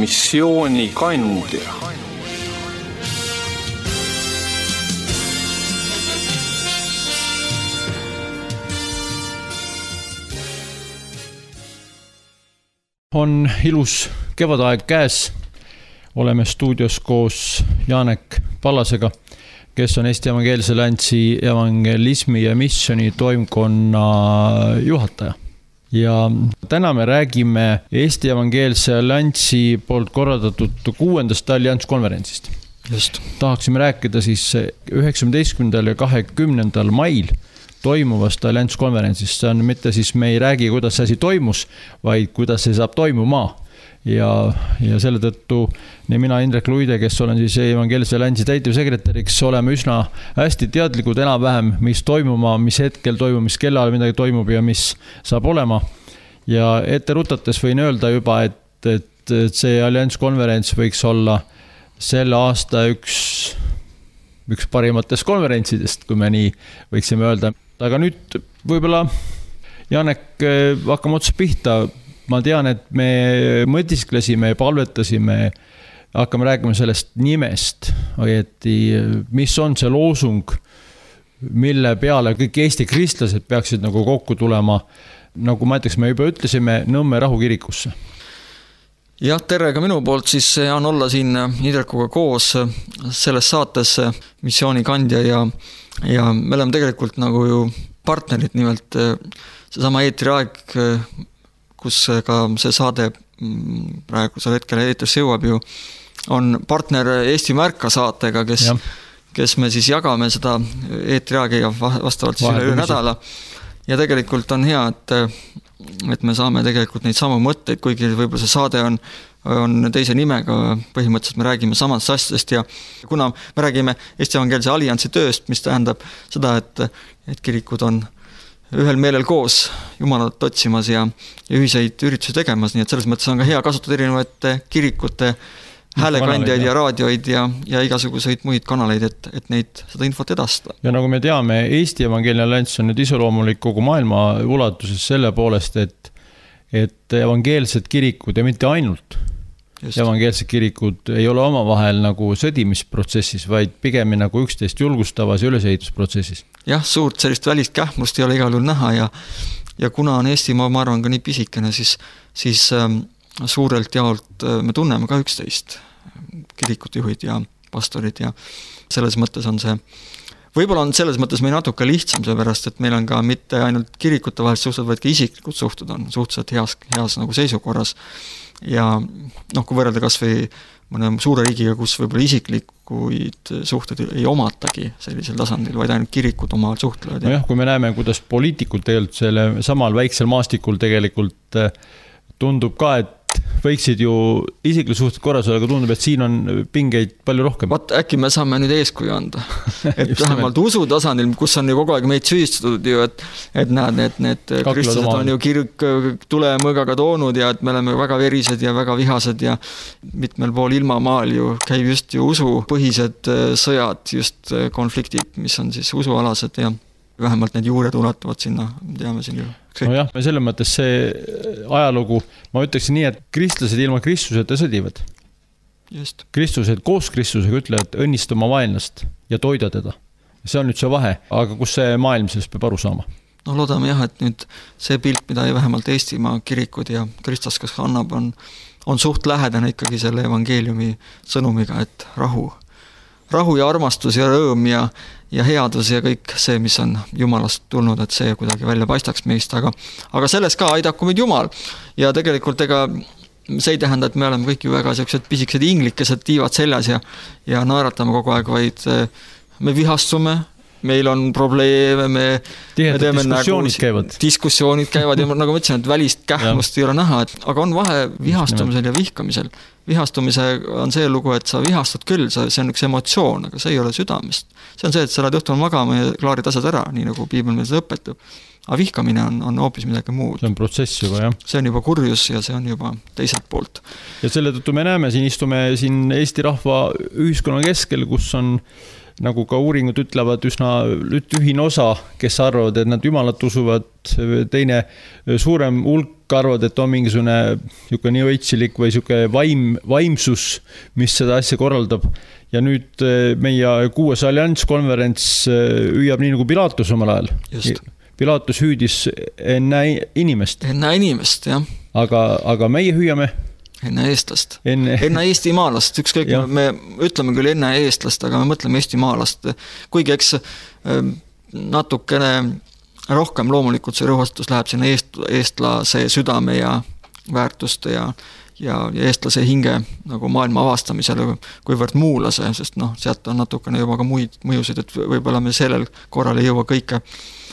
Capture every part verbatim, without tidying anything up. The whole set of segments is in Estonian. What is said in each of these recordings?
missiooni kandja. On ilus kevadaeg käes. Oleme stuudios koos Janek Pallasega, kes on Eesti Evangeelse Alliansi evangelismi ja missioni toimkonna juhataja. Ja täna me räägime Eesti Evangeelse Alliansi poolt korraldatud kuuendast allianskonverentsist. Just. Tahaksime rääkida siis üheksateistkümnendal ja kahekümnendal mail toimuvast allianskonverentsist. See on mitte siis me ei räägi, kuidas see asi toimus, vaid kuidas see saab toimuma. Ja, ja selle tõttu nii mina Indrek Luide, kes olen siis Evangeelse Alliansi täitevsekretäriks, oleme üsna hästi teadlikud enam-vähem, mis toimuma, mis hetkel toimub, mis kellal midagi toimub ja mis saab olema. Ja ette rutates võin öelda juba, et, et, et see allianskonverents võiks olla selle aasta üks, üks parimatest konverentsidest, kui me nii võiksime öelda. Aga nüüd võib-olla, Janek, hakkame otsast pihta. Ma tean, et me mõtisklesime ja palvetasime, hakkame rääkima sellest nimest, et mis on see loosung, mille peale kõik Eesti kristlased peaksid nagu kokku tulema, nagu ma ütleks, me juba ütlesime, Nõmme rahukirikusse. Jah, tere ka minu poolt, siis on olla siin Indrekuga koos selles saates missiooni kandja ja, ja me oleme tegelikult nagu ju partnerid, nimelt seesama eetriaeg, kus ka see saade praegusel hetkel eetrisse jõuab ju, on partner Eesti Märka saatega, kes, kes me siis jagame seda eetriaagi ja vastavalt siis üle nädala. Ja tegelikult on hea, et, et me saame tegelikult neid samu mõtteid, kuigi võib-olla see saade on, on teise nimega, põhimõtteliselt me räägime samast asjadest ja kuna me räägime Eesti Evangeelse Alliansi tööst, mis tähendab seda, et, et kirikud on ühel meelel koos Jumalat otsimas ja, ja ühiseid üritusi tegemas, nii et selles mõttes on ka hea kasutada erinevate kirikute häälekandjaid ja raadioid ja, ja igasuguseid muid kanaleid, et, et neid seda infot edastada. Ja nagu me teame, Eesti Evangeelne Allians on nüüd iseloomulik kogu maailma ulatuses selle poolest, et, et evangeelsed kirikud ja mitte ainult Just. Evangeelsed kirikud ei ole omavahel nagu sõdimisprotsessis, vaid pigem nagu üksteist julgustavas ja ülesehitusprotsessis. Jah, suurt sellist välist kähmust ei ole igal juhul näha ja, ja kuna on Eesti, ma arvan, ka nii pisikene, siis, siis ähm, suurelt jaolt äh, me tunneme ka üksteist kirikutjuhid ja pastorid ja selles mõttes on see, võib-olla on selles mõttes meil natuke lihtsam, seepärast, et meil on ka mitte ainult kirikute vahel suhted, vaid ka isiklikud suhted on suhteliselt heas, heas nagu seisukorras. Ja noh, kui võrrelda kas või mõne suure riigiga, kus võib-olla isiklikuid suhted ei omatagi sellisel tasandil, vaid ainult kirikud omavahel suhtlevad. No jah, kui me näeme, kuidas poliitikud tegelikult selle samal väiksel maastikul tegelikult tundub ka, et võiksid ju isikli suhted korras olla, aga tundub, et siin on pingeid palju rohkem. Vaat äkki me saame nüüd eeskuju anda. Et vähemalt usu tasandil, kus on ju kogu aeg meid süüstatud ju, et, et näed, et need kristlased on ju kirk tule mõgaga toonud ja et me oleme väga verised ja väga vihased ja mitmel pool ilmamaal ju käib just ju usu põhised sõjad, just konfliktid, mis on siis usualased ja vähemalt need juured ulatuvad sinna, teame siin ju. No jah, me selles mõttes see ajalugu, ma ütleksin nii, et kristlased ilma Kristuseta sõdivad. Just. Kristused koos Kristusega ütlevad õnnista oma vaenlast ja toida teda. See on nüüd see vahe, aga kus see maailm sellest peab aru saama? No loodame jah, et nüüd see pilt, mida vähemalt Eestimaa kirikud ja Kristus, kes annab, on, on suht lähedane ikkagi selle evangeeliumi sõnumiga, et rahu. Rahu ja armastus ja rõõm ja, ja headus ja kõik see, mis on Jumalast tulnud, et see kuidagi välja paistaks meist, aga, aga selles ka aidaku meid Jumal. Ja tegelikult ega see ei tähenda, et me oleme kõik ju väga sellised pisikesed inglikesed tiivad seljas ja, ja naeratame kogu aeg, vaid me vihastume, meil on probleeme, me, me teeme diskussioonid nagu, käivad. Diskussioonid käivad ja nagu ma ütlesin, et välist kähmust ei ole näha, et, aga on vahe vihastumisel ja vihkamisel. Vihastumise on see lugu, et sa vihastad küll, see on üks emotsioon, aga see ei ole südamest. See on see, et sa oled õhtul magama ja klaarid asjad ära, nii nagu piibel meil seda õpetab. Aga vihkamine on, on hoopis midagi muud. See on protsess juba, jah. See on juba kurjus ja see on juba teiselt poolt. Ja selle tõttu me näeme, siin istume siin Eesti rahva ühiskonna keskel, kus on nagu ka uuringud ütlevad, üsna tühine osa, kes arvavad, et nad jumalat usuvad, teine suurem hulk arvavad, et on mingisugune niisugune nii õitsilik või niisugune vaim, vaimsus, mis seda asja korraldab. Ja nüüd meie kuues allianskonverents hüüab nii nagu Pilatus omal ajal. Just. Pilatus hüüdis enne inimest. Enne inimest, jah. Aga, aga meie hüüame enne eestlast. Enne, enne eestimaalast. Ükskõik, me ütleme küll enne eestlast, aga me mõtleme eestimaalast. Kuigi eks natukene rohkem loomulikult see rõhustus läheb sinna eest, eestlase südame ja väärtuste ja, ja, ja eestlase hinge nagu maailma avastamisele, kuivõrd muulase, sest noh, sealt on natukene juba ka muid mõjusid, et võib-olla me sellel korral ei jõua kõike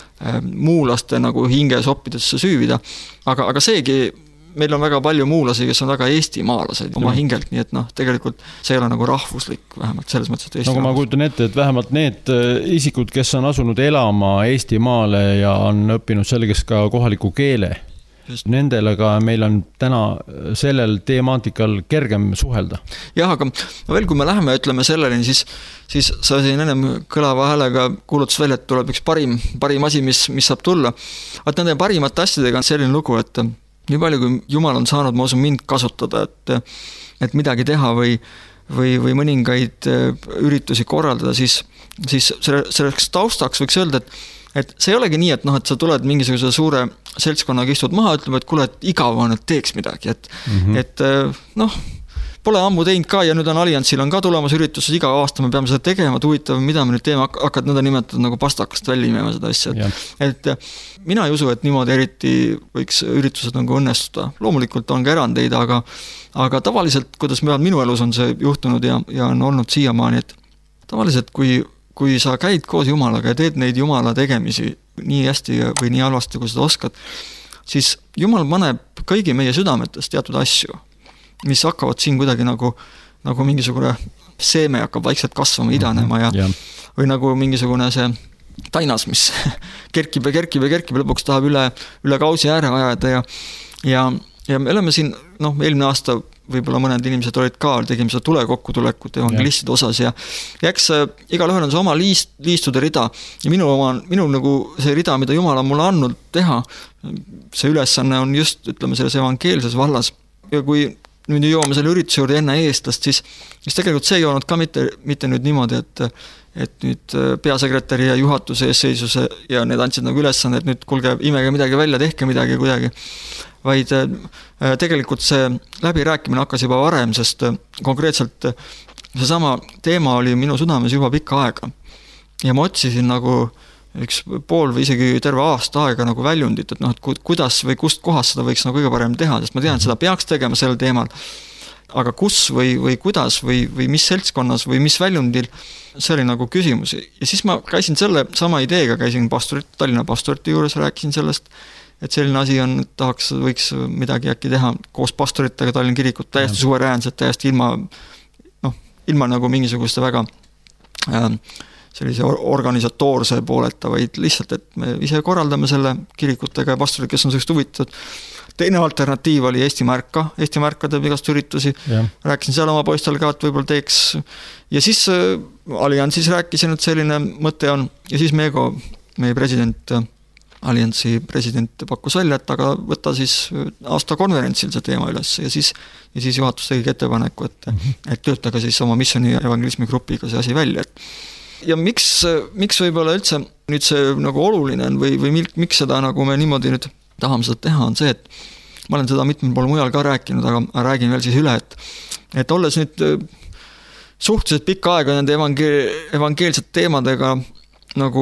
muulaste nagu hinge soppidesse süüvida, aga, aga seegi meil on väga palju muulasi, kes on väga eestimaalased oma hingelt, nii et noh, tegelikult see ei ole nagu rahvuslik, vähemalt selles mõttes, et Eesti nagu ma kujutan ette, et vähemalt need isikud, kes on asunud elama Eestimaale ja on õppinud selgeks ka kohaliku keele, just. Nendele ka meil on täna sellel teemaatikal kergem suhelda. Jah, aga no veel, kui me läheme, ütleme selleni, siis, siis sa siin ennem kõlava häälega kuulutus välja, et tuleb üks parim, parim asi, mis, mis saab tulla. Vaat nende parimate asjadega on selline lugu, et nii palju, kui Jumal on saanud, ma usun mind kasutada, et, et midagi teha või, või, või mõningaid üritusi korraldada, siis, siis selleks taustaks võiks öelda, et, et see ei olegi nii, et, noh, et sa tuled mingisuguse suure seltskonnaga istud maha, ütleme, et kuule, et igav on, et teeks midagi, et, mm-hmm. et noh, pole ammu teinud ka ja nüüd on Alliansil on ka tulemas üritused, iga aasta me peame seda tegema, et huvitav, mida me nüüd teeme, hakkad nõnda nimetada nagu pastakast välja imema seda asja. Et, et mina ei usu, et niimoodi eriti võiks üritused nagu õnnestuda. Loomulikult on ka erandeid, aga, aga tavaliselt, kuidas minu elus on see juhtunud ja, ja on olnud siiamaani, et tavaliselt, kui, kui sa käid koos Jumalaga ja teed neid Jumala tegemisi nii hästi või nii halvasti, kui seda oskad, siis Jumal paneb kõigi meie südametes teatud asju, mis hakkavad siin kuidagi nagu, nagu mingisugune seeme hakkab vaikselt kasvama, idanema ja, ja. Või nagu mingisugune see tainas, mis kerkib ja kerkib ja kerkib ja lõpuks tahab üle, üle kausi ääre ajada ja, ja, ja me oleme siin, noh, eelmine aasta võib-olla mõned inimesed olid ka, tegime seda tulekokkutulekut evangelistide osas ja, ja eks igal ühel on see oma liist, liistude rida ja minu, oma, minu nagu see rida, mida Jumal on mulle andnud teha, see ülesanne on just, ütleme, selles evangeelses vallas ja kui nüüd jõuame selle ürituse juurde enne eestlast, siis, siis tegelikult see ei olnud ka mitte, mitte nüüd niimoodi, et, et nüüd peasekretäri ja juhatuse eesseisuse ja need andsid nagu ülesanne, et nüüd kulge imege midagi välja, tehke midagi kuidagi, vaid tegelikult see läbirääkimine hakkas juba varem, sest konkreetselt seesama teema oli minu südames juba pikka aega ja ma otsisin nagu üks pool või isegi terve aasta aega nagu väljundit, et noh, et kuidas või kust kohast seda võiks nagu kõige parem teha, sest ma tean, et seda peaks tegema sel teemal, aga kus või, või kuidas või, või mis seltskonnas või mis väljundil, see oli nagu küsimus. Ja siis ma käisin selle sama ideega, käisin pastorit, Tallinna pastorite juures, rääkisin sellest, et selline asi on, et tahaks, võiks midagi äkki teha koos pastoritega Tallinna kirikut, täiesti suveräänselt, täiesti ilma, noh, ilma nagu mingisuguste väga äh, sellise organisatoorse pooleta, vaid lihtsalt, et me ise korraldame selle kirikutega ja pastorid, kes on sellist huvitatud. Teine alternatiiv oli Eesti Märka, Eesti Märka teeb igast üritusi, ja. Rääkisin seal oma poistel ka, et võib-olla teeks ja siis äh, Alliansis rääkisin, et selline mõte on ja siis Meego, meie president, Alliansi president pakkus välja, et aga võtta siis aasta konverentsil see teema üles ja siis, ja siis juhatus tegi ettepaneku, et, mm-hmm. et töötaga siis oma missioni ja evangelismi grupiga see asi välja, et ja miks, miks võib-olla üldse nüüd see nagu oluline on või, või miks seda nagu me niimoodi nüüd tahame seda teha, on see, et ma olen seda mitmel pool mujal ka rääkinud, aga räägin veel siis üle, et, et olles nüüd suhteliselt pikka aega nende evangeel, evangeelsete teemadega nagu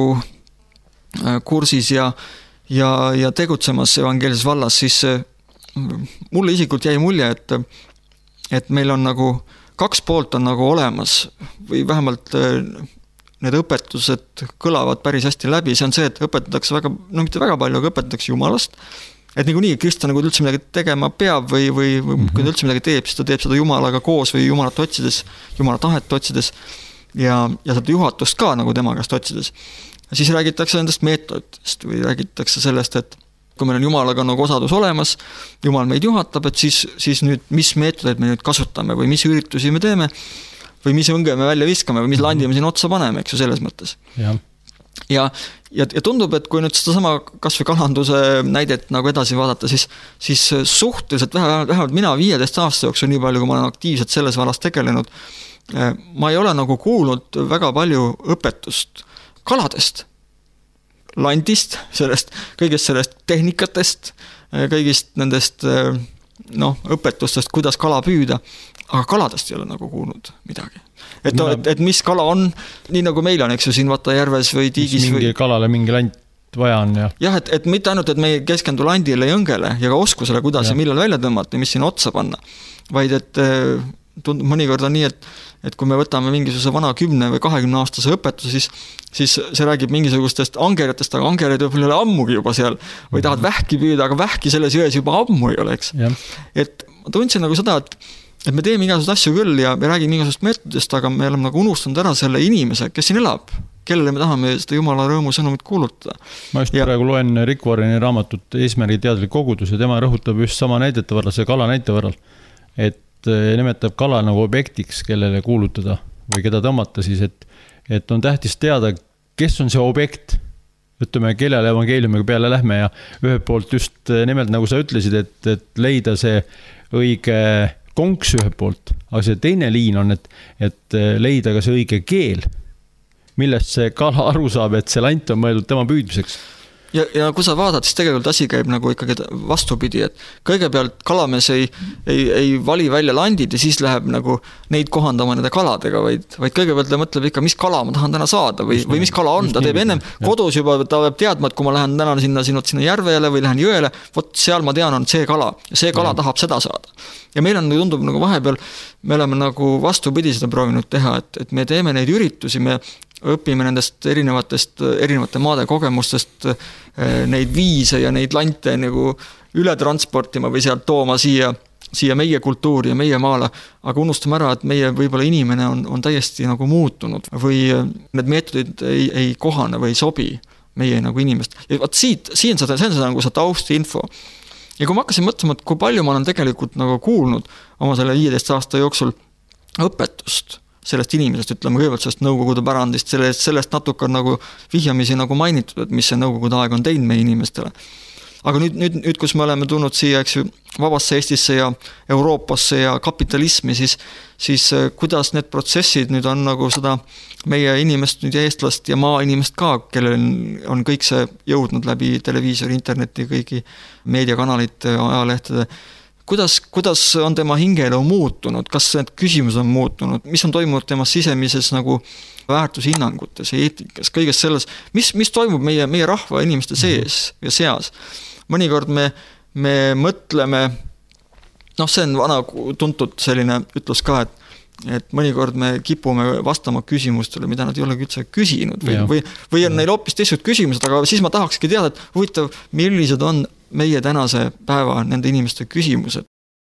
kursis ja, ja, ja tegutsemas evangeelses vallas, siis mulle isiklikult jäi mulje, et, et meil on nagu kaks poolt on nagu olemas või vähemalt need õpetused kõlavad päris hästi läbi, see on see, et õpetatakse väga, no mitte väga palju, aga õpetatakse Jumalast, et nagu nii, Kristjan, kui ta üldse midagi tegema peab või, või, või mm-hmm. kui ta üldse midagi teeb, siis ta teeb seda Jumalaga koos või Jumalat otsides, Jumala tahet otsides ja, ja seda juhatust ka nagu tema käest otsides. Ja siis räägitakse nendest meetoditest või räägitakse sellest, et kui meil on Jumalaga nagu osadus olemas, Jumal meid juhatab, et siis, siis nüüd mis meetodeid me nüüd kasutame või mis üritusi me teeme või mis õnge me välja viskame või mis landi me siin otsa paneme, eks ju, selles mõttes. Ja. Ja, ja, ja tundub, et kui nüüd seda sama kas või kalanduse näidet nagu edasi vaadata, siis, siis suhteliselt vähemalt, vähemalt mina viieteist aasta jooksul, nii palju, kui ma olen aktiivselt selles vallas tegelenud, ma ei ole nagu kuulnud väga palju õpetust kaladest, landist, sellest, kõigest sellest tehnikatest, kõigist nendest noh, õpetustest, kuidas kala püüda, aga kaladest ei ole nagu kuulnud midagi. Et, Mina... et, et mis kala on, nii nagu meil on, eks ju, siin Vata järves või tiigis. Mingi või... kalale mingi lant vaja on. Ja, jah, et, et mitte ainult, et me ei keskendu landile ja õngele ja ka oskusele, kuidas ja, ja millal välja tõmmata ja mis siin otsa panna, vaid et tundub, mõnikord on nii, et, et kui me võtame mingisuguse vana kümne või kahekümne aastase õpetuse, siis, siis see räägib mingisugustest angeritest, aga angerid võib-olla ei ole ammugi juba seal või tahad vähki püüda, aga vähki selles jões juba ammu ei ole, eks. Et ma tundsin nagu seda, et et me teeme igasugust asju küll ja me räägime igasugust meetodist, aga me oleme nagu unustanud ära selle inimese, kes siin elab, kellele me tahame seda Jumala rõõmu sõnumit kuulutada. Ma just ja... praegu loen Rick Warreni raamatut Eesmärgi teadlik kogudus ja tema rõhutab just sama näidete võrral, see kala näite võrral, et nimetab kala nagu objektiks, kellele kuulutada või keda tõmmata siis, et, et on tähtis teada, kes on see objekt, ütleme, kellele evangeeliumiga peale lähme ja ühelt poolt just nimelt nagu sa ütlesid, et, et leida see õige konks ühelt poolt, aga see teine liin on, et, et leida ka see õige keel, millest see kala aru saab, et see lant on mõeldud tema püüdmiseks. Ja, ja kui sa vaadad, siis tegelikult asi käib nagu ikkagi vastupidi, et kõigepealt kalamees ei, ei, ei vali välja landid ja siis läheb nagu neid kohandama nende kaladega, vaid, vaid kõigepealt ta mõtleb ikka, mis kala ma tahan täna saada või, või mis kala on, ta teeb ennem kodus juba, ta peab teadma, et kui ma lähen täna sinna, sinna, sinna järvele või lähen jõele, vot seal ma tean, on see kala ja see kala ja. tahab seda saada. Ja meil on, tundub nagu vahepeal, me oleme nagu vastupidi seda proovinud teha, et, et me teeme neid üritusi, me õpime nendest erinevatest, erinevate maade kogemustest neid viise ja neid lante nagu üle transportima või sealt tooma siia, siia meie kultuuri ja meie maale, aga unustame ära, et meie võib-olla inimene on, on täiesti nagu muutunud või need meetodid ei, ei kohane või ei sobi meie nagu inimest. Ja vaat siit, siin seda, see on seda nagu see taustinfo. Ja kui ma hakkasin mõtlema, et kui palju ma olen tegelikult nagu kuulnud oma selle viieteist aasta jooksul õpetust sellest inimesest, ütleme kõigepealt sellest nõukogude pärandist, sellest, sellest natuke on nagu vihjamisi nagu mainitud, et mis see nõukogude aeg on teinud meie inimestele. Aga nüüd, nüüd, nüüd, kus me oleme tulnud siia, eks ju, vabasse Eestisse ja Euroopasse ja kapitalismi, siis, siis kuidas need protsessid nüüd on nagu seda meie inimest nüüd ja eestlast ja maa inimest ka, kellel on kõik see jõudnud läbi televiisori, interneti, kõigi meediakanalite, ajalehtede. Kuidas, kuidas on tema hingeelu muutunud, kas need küsimused on muutunud, mis on toimunud tema sisemises nagu väärtushinnangutes, eetikas, kõiges selles, mis, mis toimub meie, meie rahva inimeste sees ja seas. Mõnikord me, me mõtleme, noh, see on vana tuntud selline ütlus ka, et, et mõnikord me kipume vastama küsimustele, mida nad ei ole üldse küsinud või, või, või on neil hoopis teised küsimused, aga siis ma tahakski teada, et huvitav, millised on meie tänase päeva nende inimeste küsimused.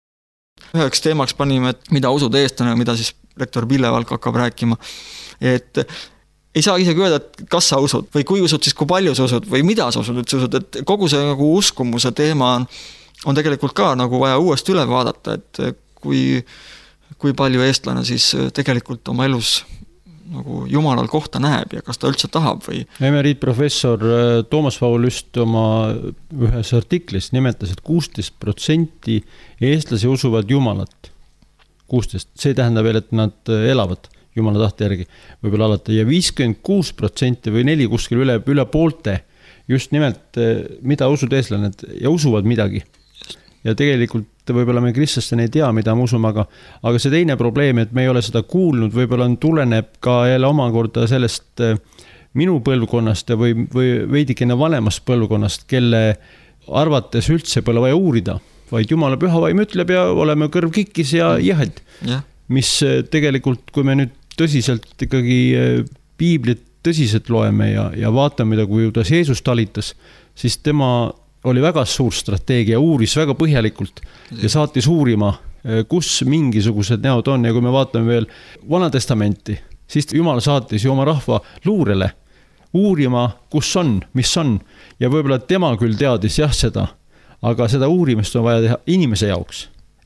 Üheks teemaks panime, et mida usud eestlane, mida siis rektor Pille Valk hakkab rääkima, et ei saa isegi öelda, et kas sa usud või kui usud, siis kui palju sa usud või mida sa usud, et sa usud, et kogu see nagu uskumuse teema on, on tegelikult ka nagu vaja uuesti üle vaadata, et kui, kui palju eestlane siis tegelikult oma elus nagu Jumalal kohta näeb ja kas ta üldse tahab või... Emeriitprofessor Toomas Paul just oma ühes artiklis nimetas, et kuusteist protsenti eestlasi usuvad Jumalat. kuusteist. See tähendab veel, et nad elavad Jumala tahte järgi võib-olla alati ja viiskümmend kuus protsenti või neli kuskil üle, üle poolte just nimelt, mida usud eestlane ja usuvad midagi. Ja tegelikult võib-olla me kristlastel ei tea, mida me usume, aga, aga see teine probleem, et me ei ole seda kuulnud, võib-olla on tuleneb ka jälle omakorda sellest minu põlvkonnast või, või veidikene vanemast põlvkonnast, kelle arvates üldse pole vaja uurida, vaid Jumala püha vaim ütleb ja oleme kõrv kikkis ja jahad. Yeah. Mis tegelikult, kui me nüüd tõsiselt ikkagi piiblit tõsiselt loeme ja, ja vaatame, mida kui juudas Jeesus talitas, siis tema oli väga suur strateegia, uuris väga põhjalikult ja saatis uurima, kus mingisugused näod on ja kui me vaatame veel Vana Testamenti, siis Jumal saatis ju oma rahva luurele uurima, kus on, mis on ja võib-olla tema küll teadis jah seda, aga seda uurimist on vaja teha inimese jaoks.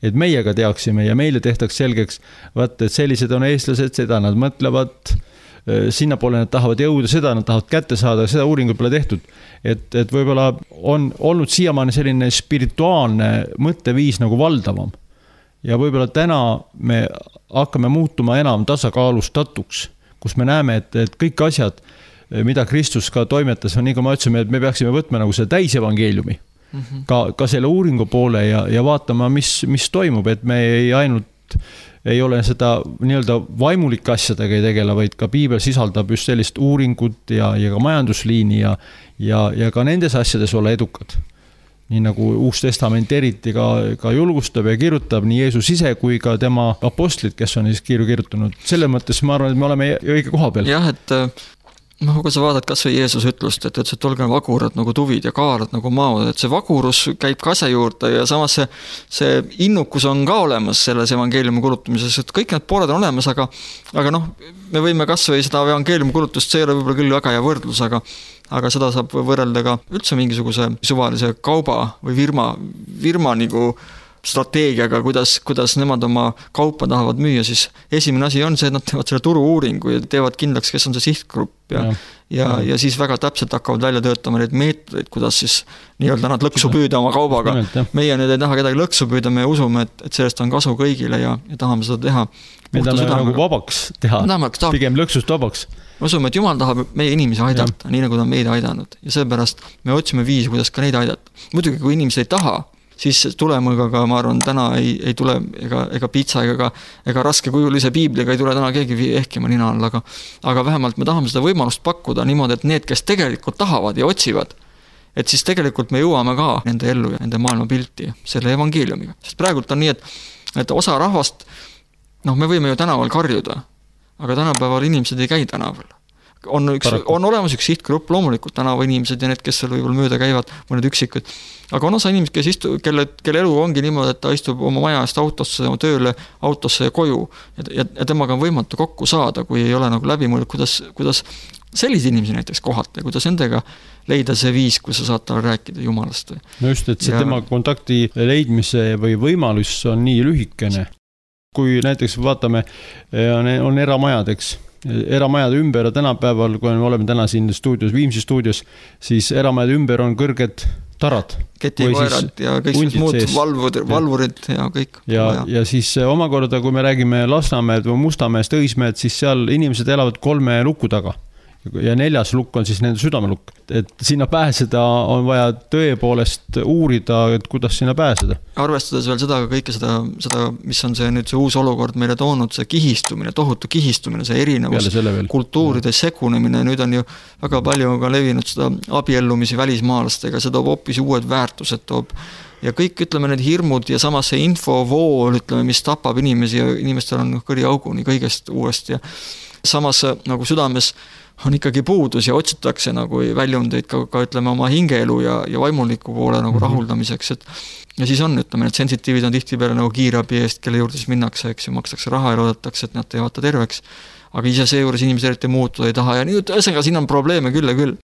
et meie ka teaksime ja meile tehtaks selgeks, vaat, et sellised on eestlased, seda nad mõtlevad, sinna poole nad tahavad jõuda, seda nad tahavad kätte saada, seda uuringut pole tehtud. Et, et võib-olla on olnud siiamaani selline spirituaalne mõtteviis nagu valdavam. Ja võib-olla täna me hakkame muutuma enam tasakaalustatuks, kus me näeme, et, et kõik asjad, mida Kristus ka toimetas, on nii kui ma ütlesin, et me peaksime võtma nagu see täisevangeeliumi, mm-hmm. ka, ka selle uuringu poole ja, ja vaatama, mis, mis toimub, et me ei ainult ei ole seda nii-öelda vaimulike asjadega ei tegele, vaid ka piibel sisaldab just sellist uuringut ja, ja ka majandusliini ja, ja, ja ka nendes asjades olla edukad. Nii nagu Uus Testament eriti ka, ka julgustab ja kirjutab nii Jeesus ise kui ka tema apostlid, kes on siis kiiru kirjutanud. Selle mõttes ma arvan, et me oleme õige koha peal. Jah, et noh, kui sa vaatad kas või Jeesus ütlust, et ütles, et olge vagurad nagu tuvid ja kaarad nagu maod, et see vagurus käib ka asja juurde ja samas see, see innukus on ka olemas selles evangeeliumi kulutamises, et kõik need pooled on olemas, aga, aga noh, me võime kas või seda evangeeliumi kulutust, see ei ole võib-olla küll väga hea võrdlus, aga, aga seda saab võrrelda ka üldse mingisuguse suvalise kauba või firma, firma nagu strateegiaga, kuidas, kuidas nemad oma kaupa tahavad müüa, siis esimene asi on see, et nad teevad selle turu-uuringu ja teevad kindlaks, kes on see sihtgrupp ja, ja, ja, ja siis väga täpselt hakkavad välja töötama neid meetodeid, kuidas siis nii-öelda nad lõksu püüda oma kaubaga. Meie nüüd ei taha kedagi lõksu püüda, me usume, et, et sellest on kasu kõigile ja, ja tahame seda teha. Me tahame nagu vabaks teha, tahame, tahab, pigem lõksust vabaks. Me usume, et Jumal tahab meie inimesi aidata, ja. Nii nagu ta on meid aidanud ja seepärast me otsime viisi, kuidas ka neid aidata. Muidugi, kui inimesed ei taha, siis tulemõga ka, ma arvan, täna ei, ei tule ega, ega pitsa ega, ega raskekujulise piibliga ei tule täna keegi ehkima nina all, aga, aga vähemalt me tahame seda võimalust pakkuda niimoodi, et need, kes tegelikult tahavad ja otsivad, et siis tegelikult me jõuame ka nende ellu ja nende maailma pilti selle evangeeliumiga. Sest praegult on nii, et, et osa rahvast, noh, me võime ju tänaval karjuda, aga tänapäeval inimesed ei käi tänaval. On, üks, on olemas üks sihtgrupp, loomulikult tänava inimesed ja need, kes seal võib-olla mööda käivad, või need üksikud. Aga on osa inimesed, kes istu, kelle, kelle elu ongi niimoodi, et ta istub oma maja eest autosse, oma tööle, autosse ja koju. Ja, ja, ja temaga on võimatu kokku saada, kui ei ole nagu läbimõeldud, kuidas, kuidas sellised inimesi näiteks kohata ja kuidas nendega leida see viis, kui sa saad talle rääkida Jumalast. No just, et see ja, tema kontakti leidmise või võimalus on nii lühikene. Kui näiteks vaatame, on, on eramajadeks, eramajade ümber ja tänapäeval, kui me oleme täna siin stuudios, Viimsi stuudios, siis eramajade ümber on kõrged tarad. Ketikoerad ja kõik muud valvurid, valvurid ja kõik. Ja, ja siis omakorda, kui me räägime Lasnamäed või Mustamäest, Õismäed, siis seal inimesed elavad kolme luku taga. Ja neljas lukk on siis nende südamelukk. Et sinna pääseda on vaja tõepoolest uurida, et kuidas sinna pääseda. Arvestades veel seda kõike seda, seda, mis on see nüüd see uus olukord meile toonud, see kihistumine, tohutu kihistumine, see erinevus, kultuuride segunemine, nüüd on ju väga palju ka levinud seda abiellumisi välismaalastega, see toob hoopis uued väärtused, toob ja kõik, ütleme, need hirmud ja samas see infovool, ütleme, mis tapab inimesi ja inimestel on kõri auguni kõigest uuesti ja samas nagu südames on ikkagi puudus ja otsitakse nagu väljundeid ka, ka ütleme oma hingeelu ja, ja vaimuliku poole nagu mm-hmm. rahuldamiseks, et ja siis on, ütleme, need sensitiivid on tihti peale nagu kiirabi eest, kelle juurde siis minnakse, eks ju, makstakse raha ja loodetakse, et nad teevad ta terveks, aga ise seejuures inimesed eriti muutuda ei taha ja nüüd ühesõnaga siin on probleeme küll ja küll.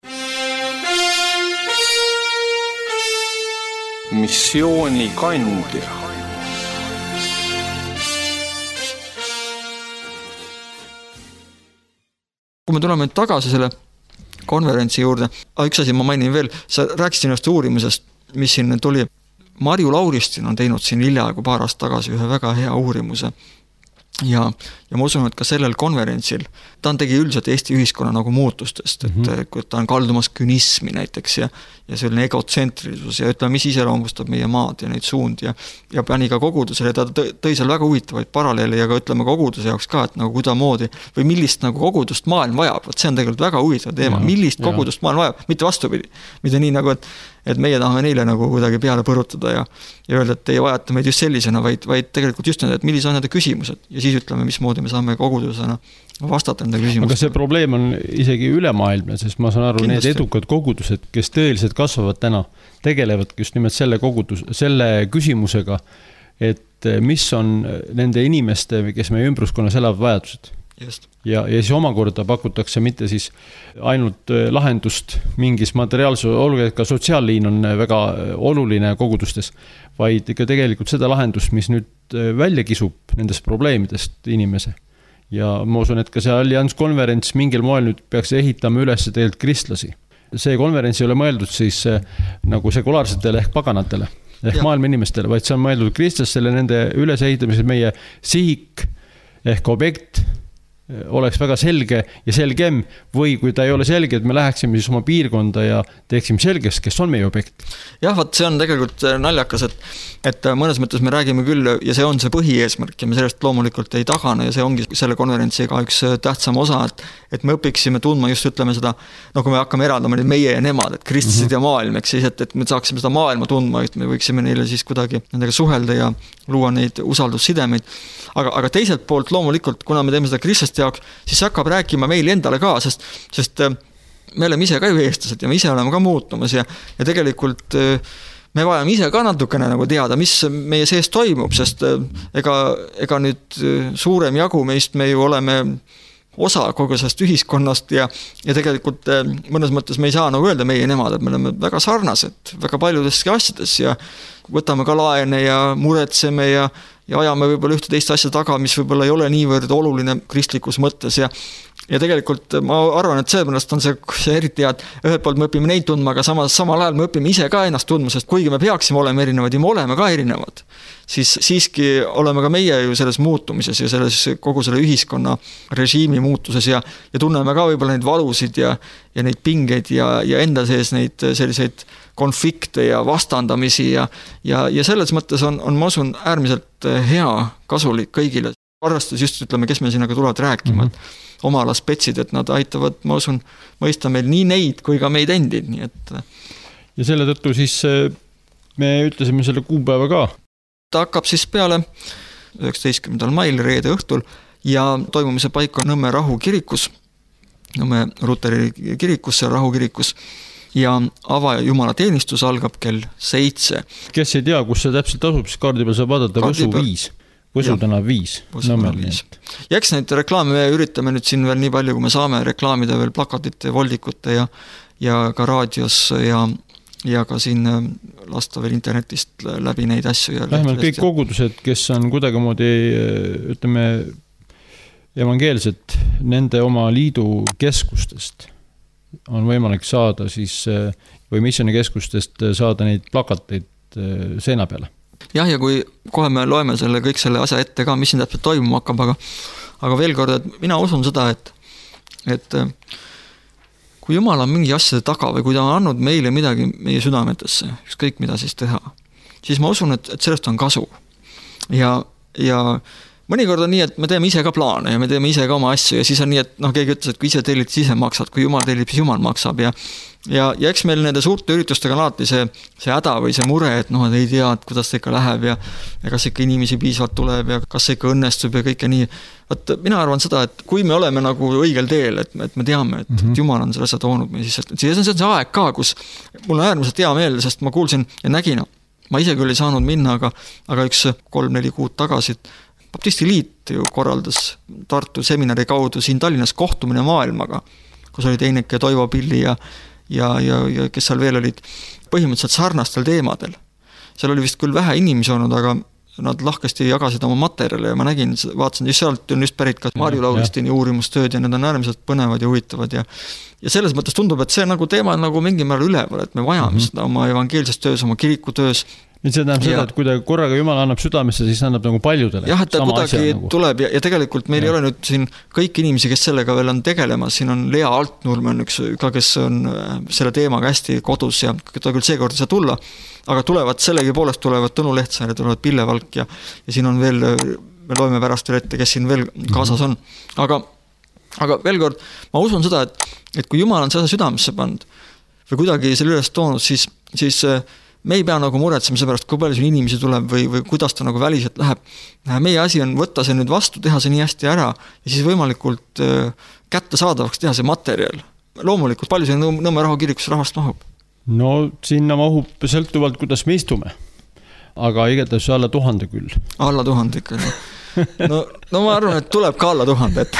Missiooni kandja. Kui me tuleme tagasi selle konverentsi juurde, üks asi ma mainin veel, sa rääkisid ennast uurimusest, mis siin tuli. Marju Lauristin on teinud siin hiljaaegu paar aastat tagasi ühe väga hea uurimuse ja, ja ma usun, et ka sellel konverentsil ta on tegi üldiselt Eesti ühiskonna nagu muutustest, et mm-hmm. kui ta on kaldumas künismi näiteks ja, ja selline egotsentrilisus ja ütleme, mis iseloomustab meie maad ja neid suund ja, ja pani ka kogudusele, ta tõi seal väga huvitavaid paralleele ja ka ütleme koguduse jaoks ka, et nagu kudamoodi või millist nagu kogudust maailm vajab, et see on tegelikult väga huvitav teema, ja, millist ja. Kogudust maailm vajab, mitte vastupidi, mitte nii nagu, et et meie tahame neile nagu kuidagi peale põrutada ja, ja öelda, et teie vajate meid just sellisena, vaid, vaid tegelikult just need, et millised on nende küsimused ja siis ütleme, mismoodi me saame kogudusena vastata nende küsimused. Aga see probleem on isegi ülemaailmne, sest ma saan aru, Kindlasti. Need edukad kogudused, kes tõeliselt kasvavad täna, tegelevad just nimelt selle, kogudus, selle küsimusega, et mis on nende inimeste, kes meie ümbruskonnas elavad vajadused. Just. ja, ja siis omakorda pakutakse mitte siis ainult lahendust mingis materiaalse, olgu ka sotsiaalliin on väga oluline kogudustes, vaid ikka tegelikult seda lahendust, mis nüüd välja kisub nendest probleemidest inimese. Ja ma usun, et ka see Allianz konverents mingil moel nüüd peaks ehitama üles tegelikult kristlasi. See konverents ei ole mõeldud siis nagu sekulaarsetele ehk paganatele, ehk ja. maailma inimestele, vaid see on mõeldud kristlastele nende ülesehitamisel meie sihik ehk objekt oleks väga selge ja selgem või kui ta ei ole selge, et me läheksime siis oma piirkonda ja teeksime selgeks, kes on meie objekt. Jah, vaat see on tegelikult naljakas, et, et mõnes mõttes me räägime küll ja see on see põhieesmärk ja me sellest loomulikult ei tagana ja see ongi selle konverentsiga üks tähtsam osa, et, et me õpiksime tundma just ütleme seda, no kui me hakkame eraldama neid meie ja nemad, et kristlased mm-hmm. ja maailm, eks siis, et, et me saaksime seda maailma tundma, et me võiksime neile siis kuidagi nendega suhelda ja luua neid usaldussidemeid. Aga, aga teiselt poolt loomulikult, kuna me teeme seda kristlaste jaoks, siis hakkab rääkima meil endale ka, sest, sest me oleme ise ka ju eestlased ja me ise oleme ka muutumas ja, ja tegelikult me vajame ise ka natukene nagu teada, mis meie sees toimub, sest ega, ega nüüd suurem jagu meist me ju oleme osa kogu sellest ühiskonnast ja, ja tegelikult mõnes mõttes me ei saa nagu öelda meie nemad, et me oleme väga sarnased väga paljudeski asjades ja võtame ka laene ja muretseme ja, ja ajame võib-olla ühte teist asja taga, mis võib-olla ei ole niivõrd oluline kristlikus mõttes ja Ja tegelikult ma arvan, et sellepärast on see, see eriti hea, et ühelt poolt me õpime neid tundma, aga samas, samal ajal me õpime ise ka ennast tundma, sest kuigi me peaksime olema erinevad ja me oleme ka erinevad, siis siiski oleme ka meie ju selles muutumises ja selles kogu selle ühiskonna režiimi muutuses ja, ja tunneme ka võib-olla neid valusid ja, ja neid pingeid ja, ja enda sees neid selliseid konflikte ja vastandamisi ja, ja, ja selles mõttes on, on ma usun äärmiselt hea kasulik kõigile. Arvestus just ütleme, kes me sinnaga tulevad rääkima, mm-hmm. et omala spetsid, et nad aitavad, ma usun, mõista meil nii neid kui ka meid endid. Nii et... Ja selle tõttu siis me ütlesime selle kuupäeva ka. Ta hakkab siis peale üheksateistkümnendal mail reede õhtul ja toimumise paik on Nõmme Rahu kirikus, Nõmme Ruteri kirikus, seal Rahu kirikus ja ava ja jumala teenistus algab kell seitse. Kes ei tea, kus see täpselt asub, siis kaardi peal saab vaadata Võsu viis. Võsu täna viis. viis. Ja eks neid reklaame me üritame nüüd siin veel nii palju, kui me saame reklaamida veel plakatite, voldikute ja, ja ka raadios ja, ja ka siin lasta veel internetist läbi neid asju. Ja vähemalt kõik kogudused, kes on kuidagimoodi, ütleme, evangeelsed, nende oma liidu keskustest on võimalik saada siis, või missionikeskustest saada neid plakateid seina peale. Jah, ja kui kohe me loeme selle kõik selle asja ette ka, mis siin täpselt toimuma hakkab, aga, aga veel kord, et mina usun seda, et, et kui Jumal on mingi asjade taga või kui ta on andnud meile midagi meie südametesse, ükskõik mida siis teha, siis ma usun, et, et sellest on kasu. Ja, ja mõnikord on nii, et me teeme ise ka plaane ja me teeme ise ka oma asju ja siis on nii, et noh, keegi ütles, et kui ise tellid, siis ise maksad, kui Jumal tellib, siis Jumal maksab ja Ja, ja eks meil nende suurte üritustega on alati see, see häda või see mure, et noh, et ei tea, et kuidas see ikka läheb ja, ja kas ikka inimesi piisavalt tuleb ja kas see ikka õnnestub ja kõike nii. Võt, mina arvan seda, et kui me oleme nagu õigel teel, et, et me teame, et, mm-hmm. et Jumal on selle asja toonud meie sisse, et siis on see, see aeg ka, kus mul on äärmiselt hea meel, sest ma kuulsin ja nägin, ma ise küll ei saanud minna, aga, aga üks kolm-neli kuud tagasi Baptisti liit ju korraldas Tartu seminari kaudu siin Tallinnas kohtumine maailmaga, kus oli Teineke Toivo Pilli ja Ja, ja, ja kes seal veel olid põhimõtteliselt sarnastel teemadel. Seal oli vist küll vähe inimesi olnud, aga nad lahkesti jagasid oma materjale ja ma nägin, vaatasin, just sealt on just pärit ka Marju Lauristini uurimustööd ja need on äärmiselt põnevad ja huvitavad ja, ja selles mõttes tundub, et see nagu teema on nagu mingi määral üleval, et me vajame mm-hmm. seda oma evangeelses töös, oma kirikutöös. Nüüd see tähendab seda, et kui ta korraga Jumal annab südamesse, siis annab nagu paljudele. Jah, et ta kuidagi nagu tuleb ja, ja tegelikult meil ja. Ei ole nüüd siin kõik inimesi, kes sellega veel on tegelemas, siin on Lea Altnurm on üks, kes on selle teemaga hästi kodus ja ta küll seekord ei saa tulla, aga tulevad sellegi poolest tulevad Tõnu Lehtsaar ja tulevad Pille Valk ja, ja siin on veel, me loeme pärast veel ette, kes siin veel kaasas on. Aga, aga veel kord, ma usun seda, et, et kui Jumal on seda südamesse pannud või kuidagi selle üles toonud, siis, siis me ei pea nagu muretsema seepärast, kui palju siin inimesi tuleb või, või kuidas ta nagu väliselt läheb. Meie asi on võtta see nüüd vastu, teha see nii hästi ära ja siis võimalikult kätte saadavaks teha see materjal. Loomulikult, palju see Nõmme Rahu kirikus rahvast mahub? No sinna mahub sõltuvalt, kuidas me istume. Aga igatahes alla tuhande küll. Alla tuhande küll. no, no ma arvan, et tuleb ka alla tuhandet.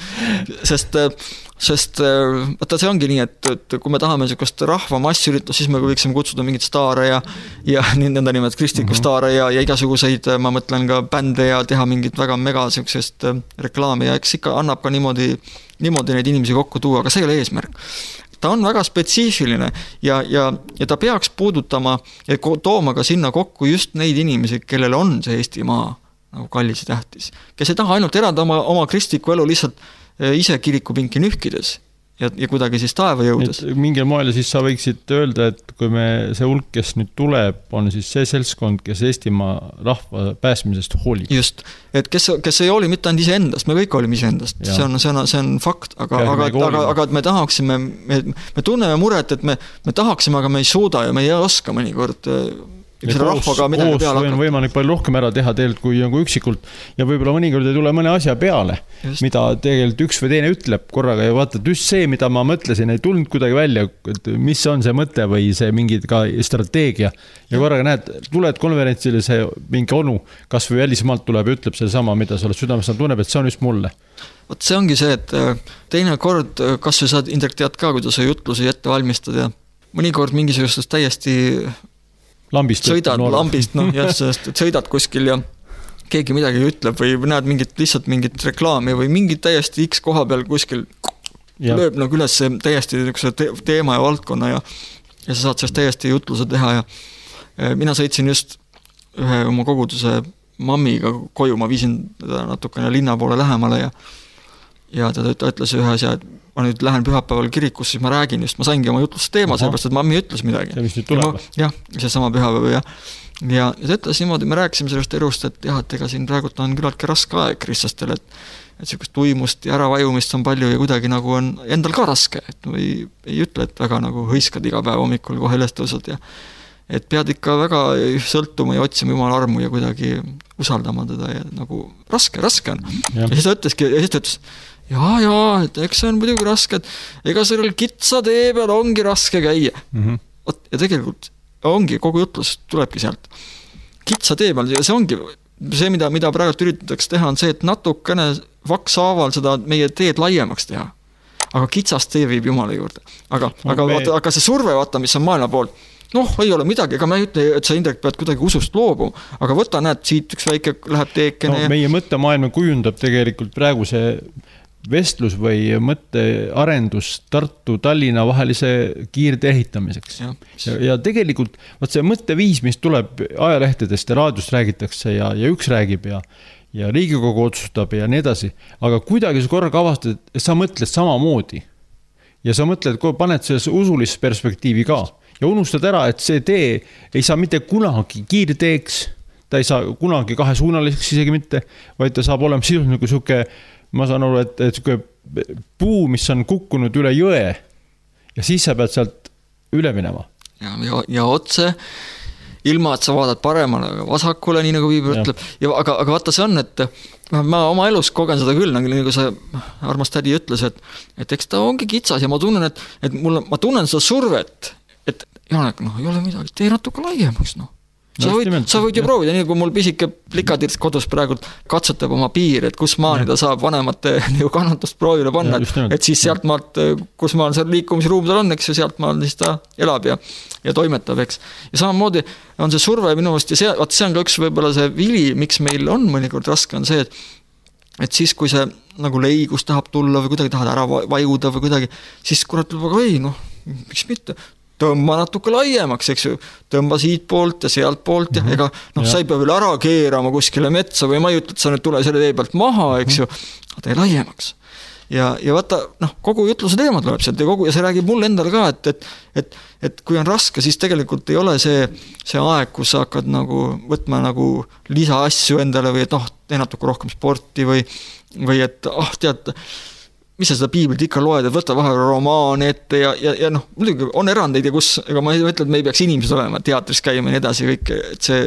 sest, sest vaata, see ongi nii, et, et kui me tahame sellist rahva massiüritust, siis me võiksime kutsuda mingit staare ja, ja nõnda nimed kristliku mm-hmm. staare ja, ja igasuguseid, ma mõtlen ka bände ja teha mingit väga mega sellisest reklaami ja eks ikka annab ka niimoodi, niimoodi neid inimesi kokku tuua, aga see ei ole eesmärk. Ta on väga spetsiifiline ja, ja, ja ta peaks puudutama ja tooma ka sinna kokku just neid inimesi, kellel on see Eestimaa nagu kallis ja tähtis. Kes ei taha ainult elada oma, oma kristliku elu lihtsalt ise kirikupinki nühkides ja, ja kuidagi siis taeva jõudes. Et mingil moel siis sa võiksid öelda, et kui me see hulk, kes nüüd tuleb, on siis see seltskond, kes Eestimaa rahva pääsmisest hoolib. Just, et kes, kes ei hooli mitte ainult ise endast, me kõik olime ise endast, see on, see on, see on fakt, aga, aga, aga, aga me tahaksime, me, me tunneme muret, et me, me tahaksime, aga me ei suuda ja me ei oska mõnikord ja koos, koos on võimalik palju rohkem ära teha tegelikult kui nagu üksikult ja võib-olla mõnikord ei tule mõne asja peale, just. Mida tegelikult üks või teine ütleb korraga ja vaata, et just see, mida ma mõtlesin, ei tulnud kuidagi välja, et mis on see mõte või see mingi ka strateegia ja korraga näed, tuled konverentsile see mingi onu, kas või välismaalt tuleb ja ütleb selle sama, mida sa oled südames, ta tunneb, et see on just mulle. Vot see ongi see, et teine kord, kas või saad Indrek tead ka, kuidas sa jutlusi ette valmistad ja mõnikord mingisugustest täiesti lambist sõidad noole. Lambist, noh, just, et sõidad kuskil ja keegi midagi ütleb või näed mingit, lihtsalt mingit reklaami või mingit täiesti X koha peal kuskil ja. Lööb nagu üles täiesti te teema ja valdkonna ja, ja sa saad sellest täiesti jutluse teha ja mina sõitsin just ühe oma koguduse mammiga koju, ma viisin teda natukene linna poole lähemale ja ja ta, ta ütles ühe asja, et ma nüüd lähen pühapäeval kirikusse, siis ma räägin just, ma saingi oma jutlust teema, sellepärast, et mammi ütles midagi. See, mis nüüd tuleb. Jah, see sama pühapäev ja, ja ta ütles niimoodi, me rääkisime sellest elust, et jah, et ega siin praegult on küllaltki raske aeg kristlastel, et, et sellist tuimust ja äravajumist on palju ja kuidagi nagu on endal ka raske, et või ei ütle, et väga nagu hõiskad iga päev hommikul kohe üles tõusad ja et pead ikka väga sõltuma ja otsima Jumala armu ja kuidagi usaldama teda ja nagu raske, raske on. Ja, ja siis ta ütleski, ja siis ta ütles, jaa, jaa, et eks see on muidugi raske, et ega sellel kitsa tee peal ongi raske käia. Mm-hmm. Ja tegelikult ongi, kogu jutlus tulebki sealt. Kitsa tee peal, ja see ongi, see, mida, mida praegu üritatakse teha, on see, et natukene vakshaaval seda meie teed laiemaks teha. Aga kitsast tee viib Jumala juurde. Aga, no, aga, me... aga see surve, vaata, mis on maailma poolt, noh, ei ole midagi, ega ma ei ütle, et sa Indrek pead kuidagi usust loobuma, aga võta, näed, siit üks väike läheb teekene. No, ja... Meie mõttemaailma kujundab tegelikult praegu see vestlus või mõttearendus Tartu, Tallinna vahelise kiirte ehitamiseks. Ja, ja, ja tegelikult vaat see mõtteviis, mis tuleb ajalehtedest ja raadiost räägitakse ja, ja üks räägib ja, ja Riigikogu otsustab ja nii edasi, aga kuidagi sa korraga avastad, et sa mõtled samamoodi ja sa mõtled, kui paned selles usulist perspektiivi ka ja unustad ära, et see tee ei saa mitte kunagi kiirteeks, ta ei saa kunagi kahesuunaliseks isegi mitte, vaid ta saab olema sisuliselt nagu suke, ma saan aru, et, et suke puu, mis on kukkunud üle jõe ja siis sa pead sealt üle minema. Ja, ja, ja otse, ilma, et sa vaadad paremale vasakule, nii nagu Piibel ütleb, ja, aga, aga vaata see on, et ma oma elus kogen seda küll, nagu see armas tädi ütles, et, et eks ta ongi kitsas ja ma tunnen, et, et mul, ma tunnen seda survet, et Janek, noh, ei ole midagi, tee natuke laiemaks, noh. Sa võid, sa võid ju proovida, nii kui mul pisike plikadirs kodus praegult katsutab oma piir, et kus maani ta saab vanemate nagu kannatust proovile panna, ja, et, et siis sealt maalt, kus maal see liikumisruum tal on, eks ju, sealt maal siis ta elab ja, ja toimetab, eks. Ja samamoodi on see surve minu meelest, ja see, vaat see on ka üks võib-olla see vili, miks meil on mõnikord raske, on see, et, et siis, kui see nagu leigus tahab tulla või kuidagi tahad ära vajuda või kuidagi, siis kurat tuleb, aga ei, noh, miks mitte, tõmba natuke laiemaks, eks ju, tõmba siit poolt ja sealt poolt ja mm-hmm. ega noh, ja. Sa ei pea veel ära keerama kuskile metsa või ma ei ütle, et sa nüüd tule selle tee pealt maha, eks mm-hmm. ju, tee laiemaks. Ja, ja vaata, noh, kogu jutluse teema tuleb sealt ja, kogu, ja see räägib mulle endale ka, et, et, et, et kui on raske, siis tegelikult ei ole see, see aeg, kus sa hakkad nagu võtma nagu lisaasju endale või et noh, tee natuke rohkem sporti või, või et ah, tead, mis sa seda piiblit ikka loed, et võta vahel romaani ette ja, ja, ja noh, muidugi on erandeid ja kus, ega ma ei ütle, et me ei peaks inimesed olema teatris käima ja nii edasi kõik, et see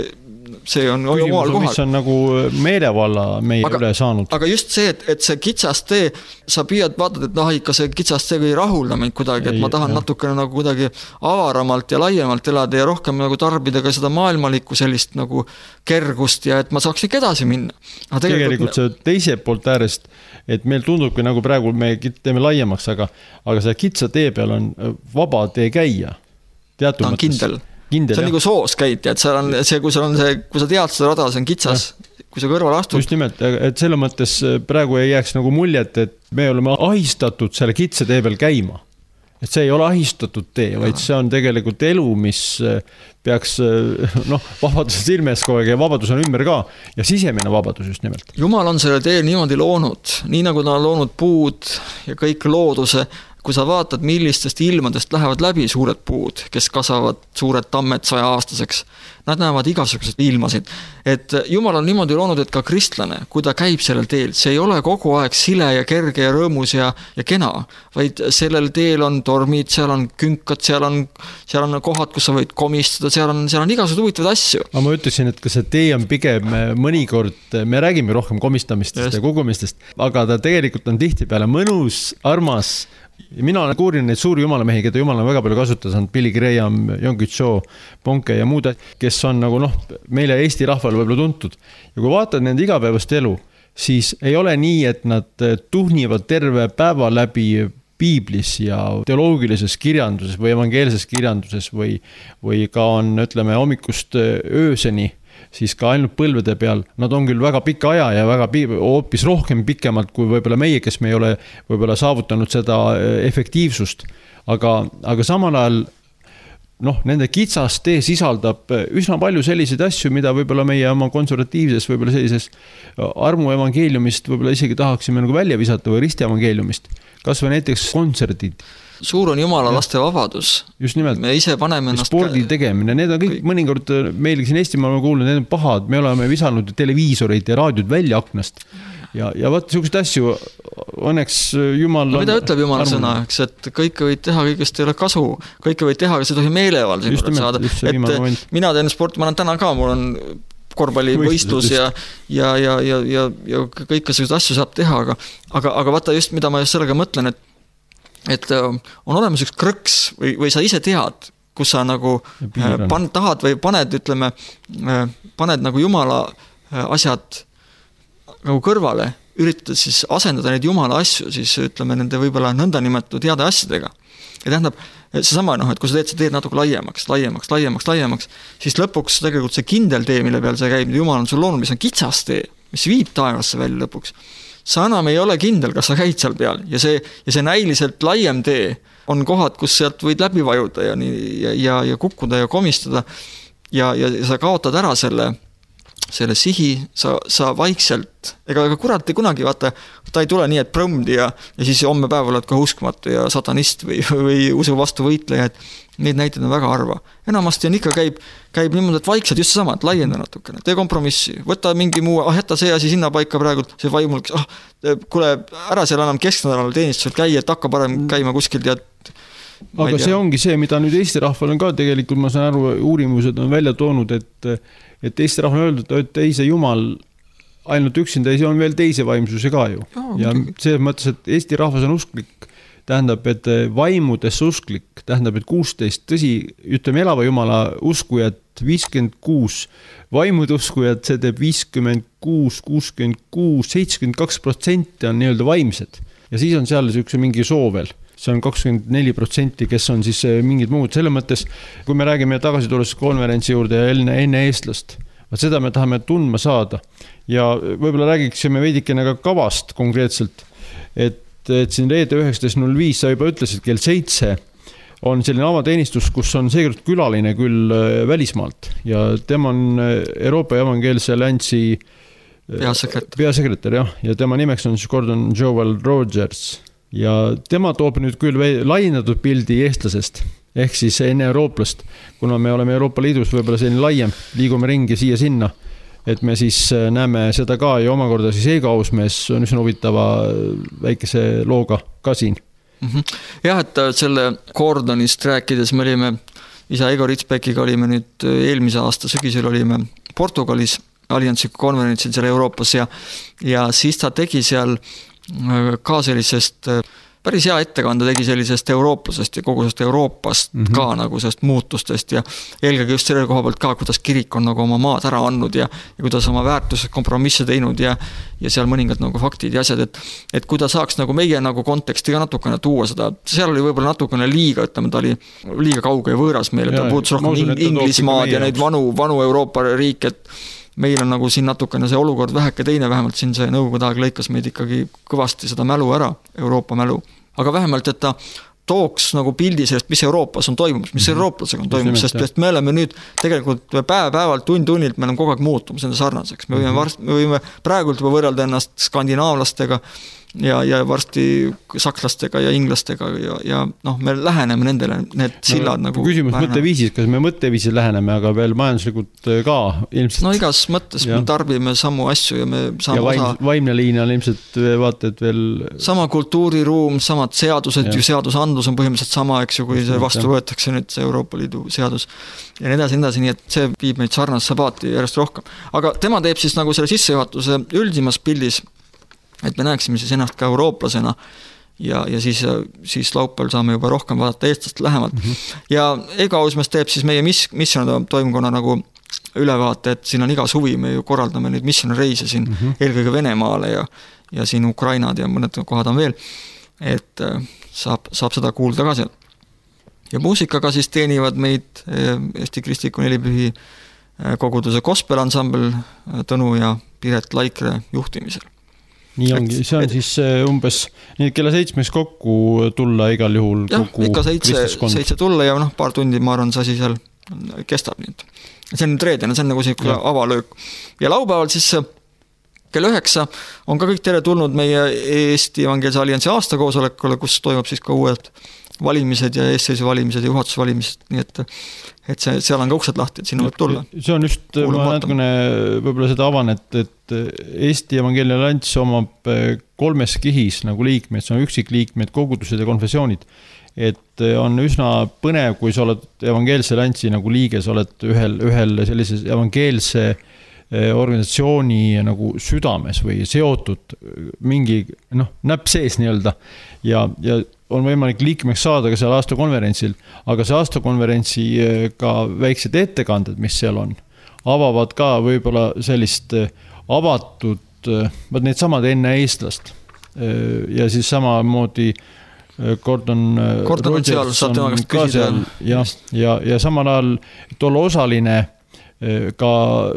see on omal kohal. Mis on nagu meelevalla meie aga, üle saanud. Aga just see, et, et see kitsas tee, sa püüad vaatad, et noh, ikka see kitsas tee ei rahulda meid kuidagi, et ei, ma tahan jah. natukene nagu kuidagi avaramalt ja laiemalt elada ja rohkem nagu tarbida ka seda maailmalikku sellist nagu kergust ja et ma saaks ikka edasi minna. Aga tegelikult, tegelikult see teise poolt äärest, et meil tundubki nagu praegu me teeme laiemaks, aga, aga see kitsa tee peal on vaba tee käia. Ta on kindel. kindel. See on jah. nagu soos käid, et seal on see, kui, on see, kui sa tead seda rada, see on kitsas, ja. kui sa kõrval astud. Just nimelt, et selle mõttes praegu ei jääks nagu muljet, et me oleme ahistatud selle kitsa tee peal käima. Et see ei ole ahistatud tee, vaid see on tegelikult elu, mis peaks noh, vabaduse silmes kogu aeg ja vabadus on ümber ka ja sisemine vabadus just nimelt. Jumal on selle tee niimoodi loonud, nii nagu ta on loonud puud ja kõik looduse. Kui sa vaatad, millistest ilmadest lähevad läbi suured puud, kes kasvavad suured tammed saja aastaseks, nad näevad igasugused ilmasid. Et Jumal on niimoodi loonud, et ka kristlane, kui ta käib sellel teel, see ei ole kogu aeg sile ja kerge ja rõõmus ja, ja kena, vaid sellel teel on tormid, seal on künkad, seal on, seal on kohad, kus sa võid komistada, seal on, seal on igasugused huvitavad asju. Ma ütlesin, et ka see tee on pigem mõnikord, me räägime rohkem komistamistest Just. ja kogumistest, aga ta tegelikult on tihti peale mõnus, armas. Mina olen kuurinud neid suuri jumalamehi, keda Jumal on väga palju kasutas, on Billy Graham, Yonggi Cho, Bonke ja muud, kes on nagu noh, meile Eesti rahval võib-olla tuntud. Ja kui vaatad nende igapäevast elu, siis ei ole nii, et nad tuhnivad terve päeva läbi piiblis ja teoloogilises kirjanduses või evangeelses kirjanduses või, või ka on, ütleme, hommikust ööseni, siis ka ainult põlvede peal, nad on küll väga pika aja ja väga hoopis rohkem pikemalt kui võib-olla meie, kes me ei ole võib-olla saavutanud seda efektiivsust. Aga, aga samal ajal noh, nende kitsas tee sisaldab üsna palju selliseid asju, mida võib-olla meie oma konservatiivses, võib-olla sellises armu evangeeliumist võib-olla isegi tahaksime nagu välja visata või risti evangeeliumist. Kas või näiteks kontserdid. Suur on Jumala laste vabadus. Just nimelt. Me ise paneme ennast spordi tegemine, need on kõik, kõik. mõnikord meil siin Eestimaal on kuulnud, need on pahad, me oleme visanud televiisoreid ja raadiod välja aknast ja, ja vaata sellised asju õnneks Jumal no, mida ütleb Jumala armu. Sõna, eks, et kõike võid teha, kõigest ei ole kasu, kõike võid teha, aga see tohi meeleval saada, et mina teen sport, ma olen täna ka, mul on korvpallivõistlus ja, ja, ja, ja, ja, ja kõike sellised asju saab teha, aga, aga, aga vaata just, mida ma just sellega mõtlen, et et on olemas üks krõks või, või sa ise tead, kus sa nagu pan, tahad või paned, ütleme, paned nagu Jumala asjad nagu kõrvale, üritad siis asendada neid Jumala asju, siis ütleme nende võib-olla nõnda nimetatud heade asjadega. Ja tähendab, see sama, noh, et kui sa teed, sa teed natuke laiemaks, laiemaks, laiemaks, laiemaks, siis lõpuks tegelikult see kindel tee, mille peal see käib, Jumal on sul loonud, mis on kitsas tee, mis viib taevasse välja lõpuks. Sa enam ei ole kindel, kas sa käid seal peal ja see, ja see näiliselt laiem tee on kohad, kus sealt võid läbi vajuda ja, ja, ja, ja kukkuda ja komistada ja, ja, ja sa kaotad ära selle, selle sihi, sa, sa vaikselt, ega, ega kurat ei kunagi, vaata, ta ei tule nii, et prõmdi ja, ja siis homme päev oled ka uskmatu ja satanist või, või usu vastu võitleja, et neid näiteid on väga harva. Enamasti on ikka käib, käib niimoodi, et vaikselt just sama, et laienda natukene, tee kompromissi, võta mingi muu, ah, jätta see asi sinna paika praegu, see vaimul, ah, kuule, ära seal enam kesknädalal teenistusel käia, et hakka parem käima kuskilt ja aga see ongi see, mida nüüd Eesti rahval on ka tegelikult, ma saan aru, uurimused on välja toonud, et, et Eesti rahval on öeldud, et teise Jumal ainult üksinda ei, see on veel teise vaimsuse ka ju. Ja, ja selles mõttes, et Eesti rahvas on usklik, tähendab, et vaimudes usklik, tähendab, et kuusteist, tõsi, ütleme elava Jumala uskujad viiskümmend kuus, vaimud uskujad, see teeb viiskümmend kuus, kuuskümmend kuus, seitsekümmend kaks protsenti on nii-öelda vaimsed. Ja siis on seal üks mingi soo veel. See on kakskümmend neli protsenti, kes on siis mingid muud. Selle mõttes, kui me räägime tagasi tulles konverentsi juurde ja enne, enne eestlast, seda me tahame tundma saada. Ja võib-olla räägiksime veidikene ka kavast konkreetselt, et et siin reede üheksateist null viis, sa juba ütlesid, kell seitse on selline avateenistus, kus on seekord külaline küll välismaalt ja tema on Euroopa Evangeelse Alliansi peasekretär, peasekretär jah, ja tema nimeks on Gordon Joel Rogers ja tema toob nüüd küll laiendatud pildi eestlasest, ehk siis enne eurooplast, kuna me oleme Euroopa Liidus võib-olla selline laiem, liigume ringi siia-sinna, et me siis näeme seda ka ja omakorda siis Eigo Ausmees on üsna huvitava väikese looga ka siin. Mm-hmm. Jah, et selle Gordonist rääkides me olime isa Eigo Ritsbekiga olime nüüd eelmise aasta sügisel olime Portugalis alliansi konverentsil seal Euroopas ja, ja siis ta tegi seal ka sellisest päris hea ettekande tegi sellisest eurooplasest ja kogu sellest Euroopast mm -hmm. ka nagu sellest muutustest ja eelkõige just selle koha pealt ka, kuidas kirik on nagu oma maad ära andnud ja, ja kuidas oma väärtused kompromisse teinud ja, ja seal mõningad nagu faktid ja asjad, et, et kui ta saaks nagu meie nagu konteksti ka natukene tuua seda, seal oli võib-olla natukene liiga, ütleme, ta oli liiga kauge ja võõras meile, ta puutus rohkem Inglismaad ja neid vanu, vanu Euroopa riike, et meil on nagu siin natukene see olukord väheke teine, vähemalt siin see nõukogude aeg lõikas meid ikkagi kõvasti seda mälu ära, Euroopa mälu. Aga vähemalt, et ta tooks nagu pildi sellest, mis Euroopas on toimumas, mis eurooplasega on toimumas, sest, sest me oleme nüüd tegelikult päev-päevalt, tund-tunnilt, me oleme kogu aeg muutumas enda sarnaseks. Me võime, varst, me võime praegult juba võrrelda ennast skandinaavlastega ja, ja varsti sakslastega ja inglastega ja, ja noh, me läheneme nendele, need sillad no, nagu küsimus läheneme. Mõtteviisis, kas me mõtteviisis läheneme, aga veel majanduslikult ka ilmselt. No igas mõttes ja. Me tarbime samu asju ja me saame ja vaim, osa vaimne liin on ilmselt vaated veel sama kultuuriruum, samad seadused ja. Ju seadusandlus on põhimõtteliselt sama, eks ju, kui see vastu võetakse nüüd see Euroopa Liidu seadus ja nii edasi, nii edasi, nii et see viib meid sarnasse paati järjest rohkem. Aga tema teeb siis nagu selle sissejuhatuse üldimas pildis, et me näeksime siis ennast ka eurooplasena ja, ja siis, siis laupäeval saame juba rohkem vaadata eestlast lähemalt. Mm -hmm. Ja Ega-Uusmäes teeb siis meie mis, missionide toimkonna nagu ülevaate, et siin on iga suvi, me ju korraldame neid missionareise siin mm -hmm. eelkõige Venemaale ja, ja siin Ukrainad ja mõned kohad on veel, et saab, saab seda kuulda ka seal. Ja muusikaga siis teenivad meid Eesti Kristliku Nelipühi koguduse gospel-ansambel Tõnu ja Piret Laikre juhtimisel. Nii ongi, see on siis umbes nii, et kella seitsmeks kokku tulla igal juhul jah, ikka seitse, seitse tulla ja noh, paar tundi, ma arvan, see asi seal kestab nii. See on reedena, see on nagu selline avalöök. Ja laupäeval siis kell üheksa on ka kõik tere tulnud meie Eesti Evangeelse Alliansi aastakoosolekule, kus toimub siis ka uued valimised ja eesseisu valimised ja juhatusvalimised, nii et, et see, seal on ka uksed lahti, et sinna võib tulla. See on just, Kuulum ma natukene võib-olla seda avan, et, et Eesti Evangeelne Allianss omab kolmes kihis nagu liikmed, see on üksikliikmed, kogudused ja konfessioonid. Et on üsna põnev, kui sa oled Evangeelse Alliansi nagu liige, sa oled ühel, ühel sellises evangeelse organisatsiooni nagu südames või seotud mingi, noh, näpp sees nii-öelda ja, ja on võimalik liikmeks saada ka seal aastakonverentsil, aga see aastakonverentsi ka väiksed ettekanded, mis seal on, avavad ka võib-olla sellist avatud, vaat need samad enne eestlast ja siis samamoodi Gordon, Gordon on seal, saab tema käest küsida. Ja, ja, ja samal ajal olla osaline ka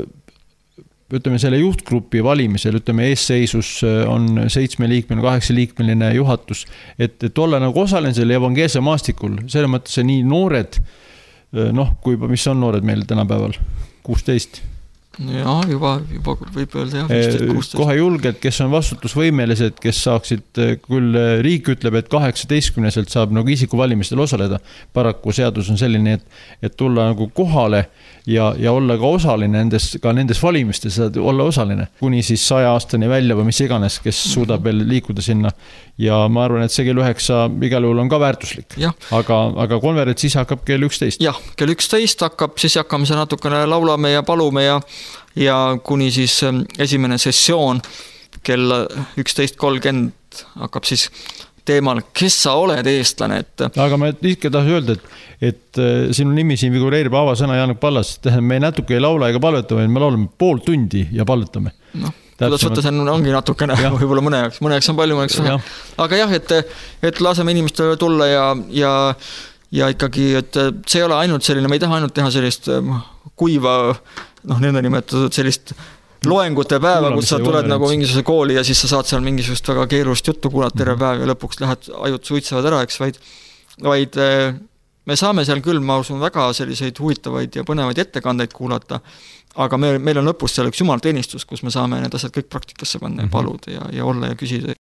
ütleme selle juhtgrupi valimisel, ütleme eesseisus on seitsme liikmeline, kaheksa liikmeline juhatus, et, et olla nagu osaline selle evangeelse maastikul, selle mõttes see nii noored, noh, kui mis on noored meil tänapäeval, kuusteist. Ja, juba, juba võib öelda jah, viisteist kuusteist. Kohe julged, kes on vastutusvõimelised, kes saaksid, küll riik ütleb, et kaheksateistkümneselt saab nagu isiku valimistel osaleda. Paraku seadus on selline, et, et tulla nagu kohale ja, ja olla ka osaline nendes, ka nendes valimistes, saad olla osaline. Kuni siis saja aastani välja või mis iganes, kes suudab veel liikuda sinna. Ja ma arvan, et see kell üheksa igal juhul on ka väärtuslik. Aga, aga konverents siis hakkab kell üksteist. Jah, kell üksteist hakkab, siis hakkame see natukene laulame ja palume ja ja kuni siis esimene sessioon kell üksteist kolmkümmend hakkab siis teemal, kes sa oled eestlane, et aga ma ikka tahan öelda, et, et sinu nimi siin figureerib avasõna Jaanuk Pallas, me natuke ei laula ega palvetame, me laulame pool tundi ja palvetame. Noh, kuidas võtta, see ongi natukene, võib-olla mõne jaoks, mõne jaoks on palju, mõne jaoks vähe. Aga jah, et, et laseme inimestele tulla ja, ja, ja ikkagi, et see ei ole ainult selline, me ei taha ainult teha sellist kuiva noh, nende nimetatud sellist loengute päeva, kus sa tuled nagu mingisuguse kooli ja siis sa saad seal mingisugust väga keerulist juttu kuulata terve päev ja lõpuks lähed ajud suitsevad ära, eks, vaid, vaid me saame seal küll, ma usun, väga selliseid huvitavaid ja põnevaid ettekandeid kuulata, aga meil, meil on lõpus seal üks jumalateenistus, kus me saame need asjad kõik praktikasse panna ja paluda ja, ja olla ja küsida.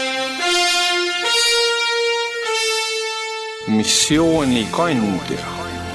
Missioonikandja.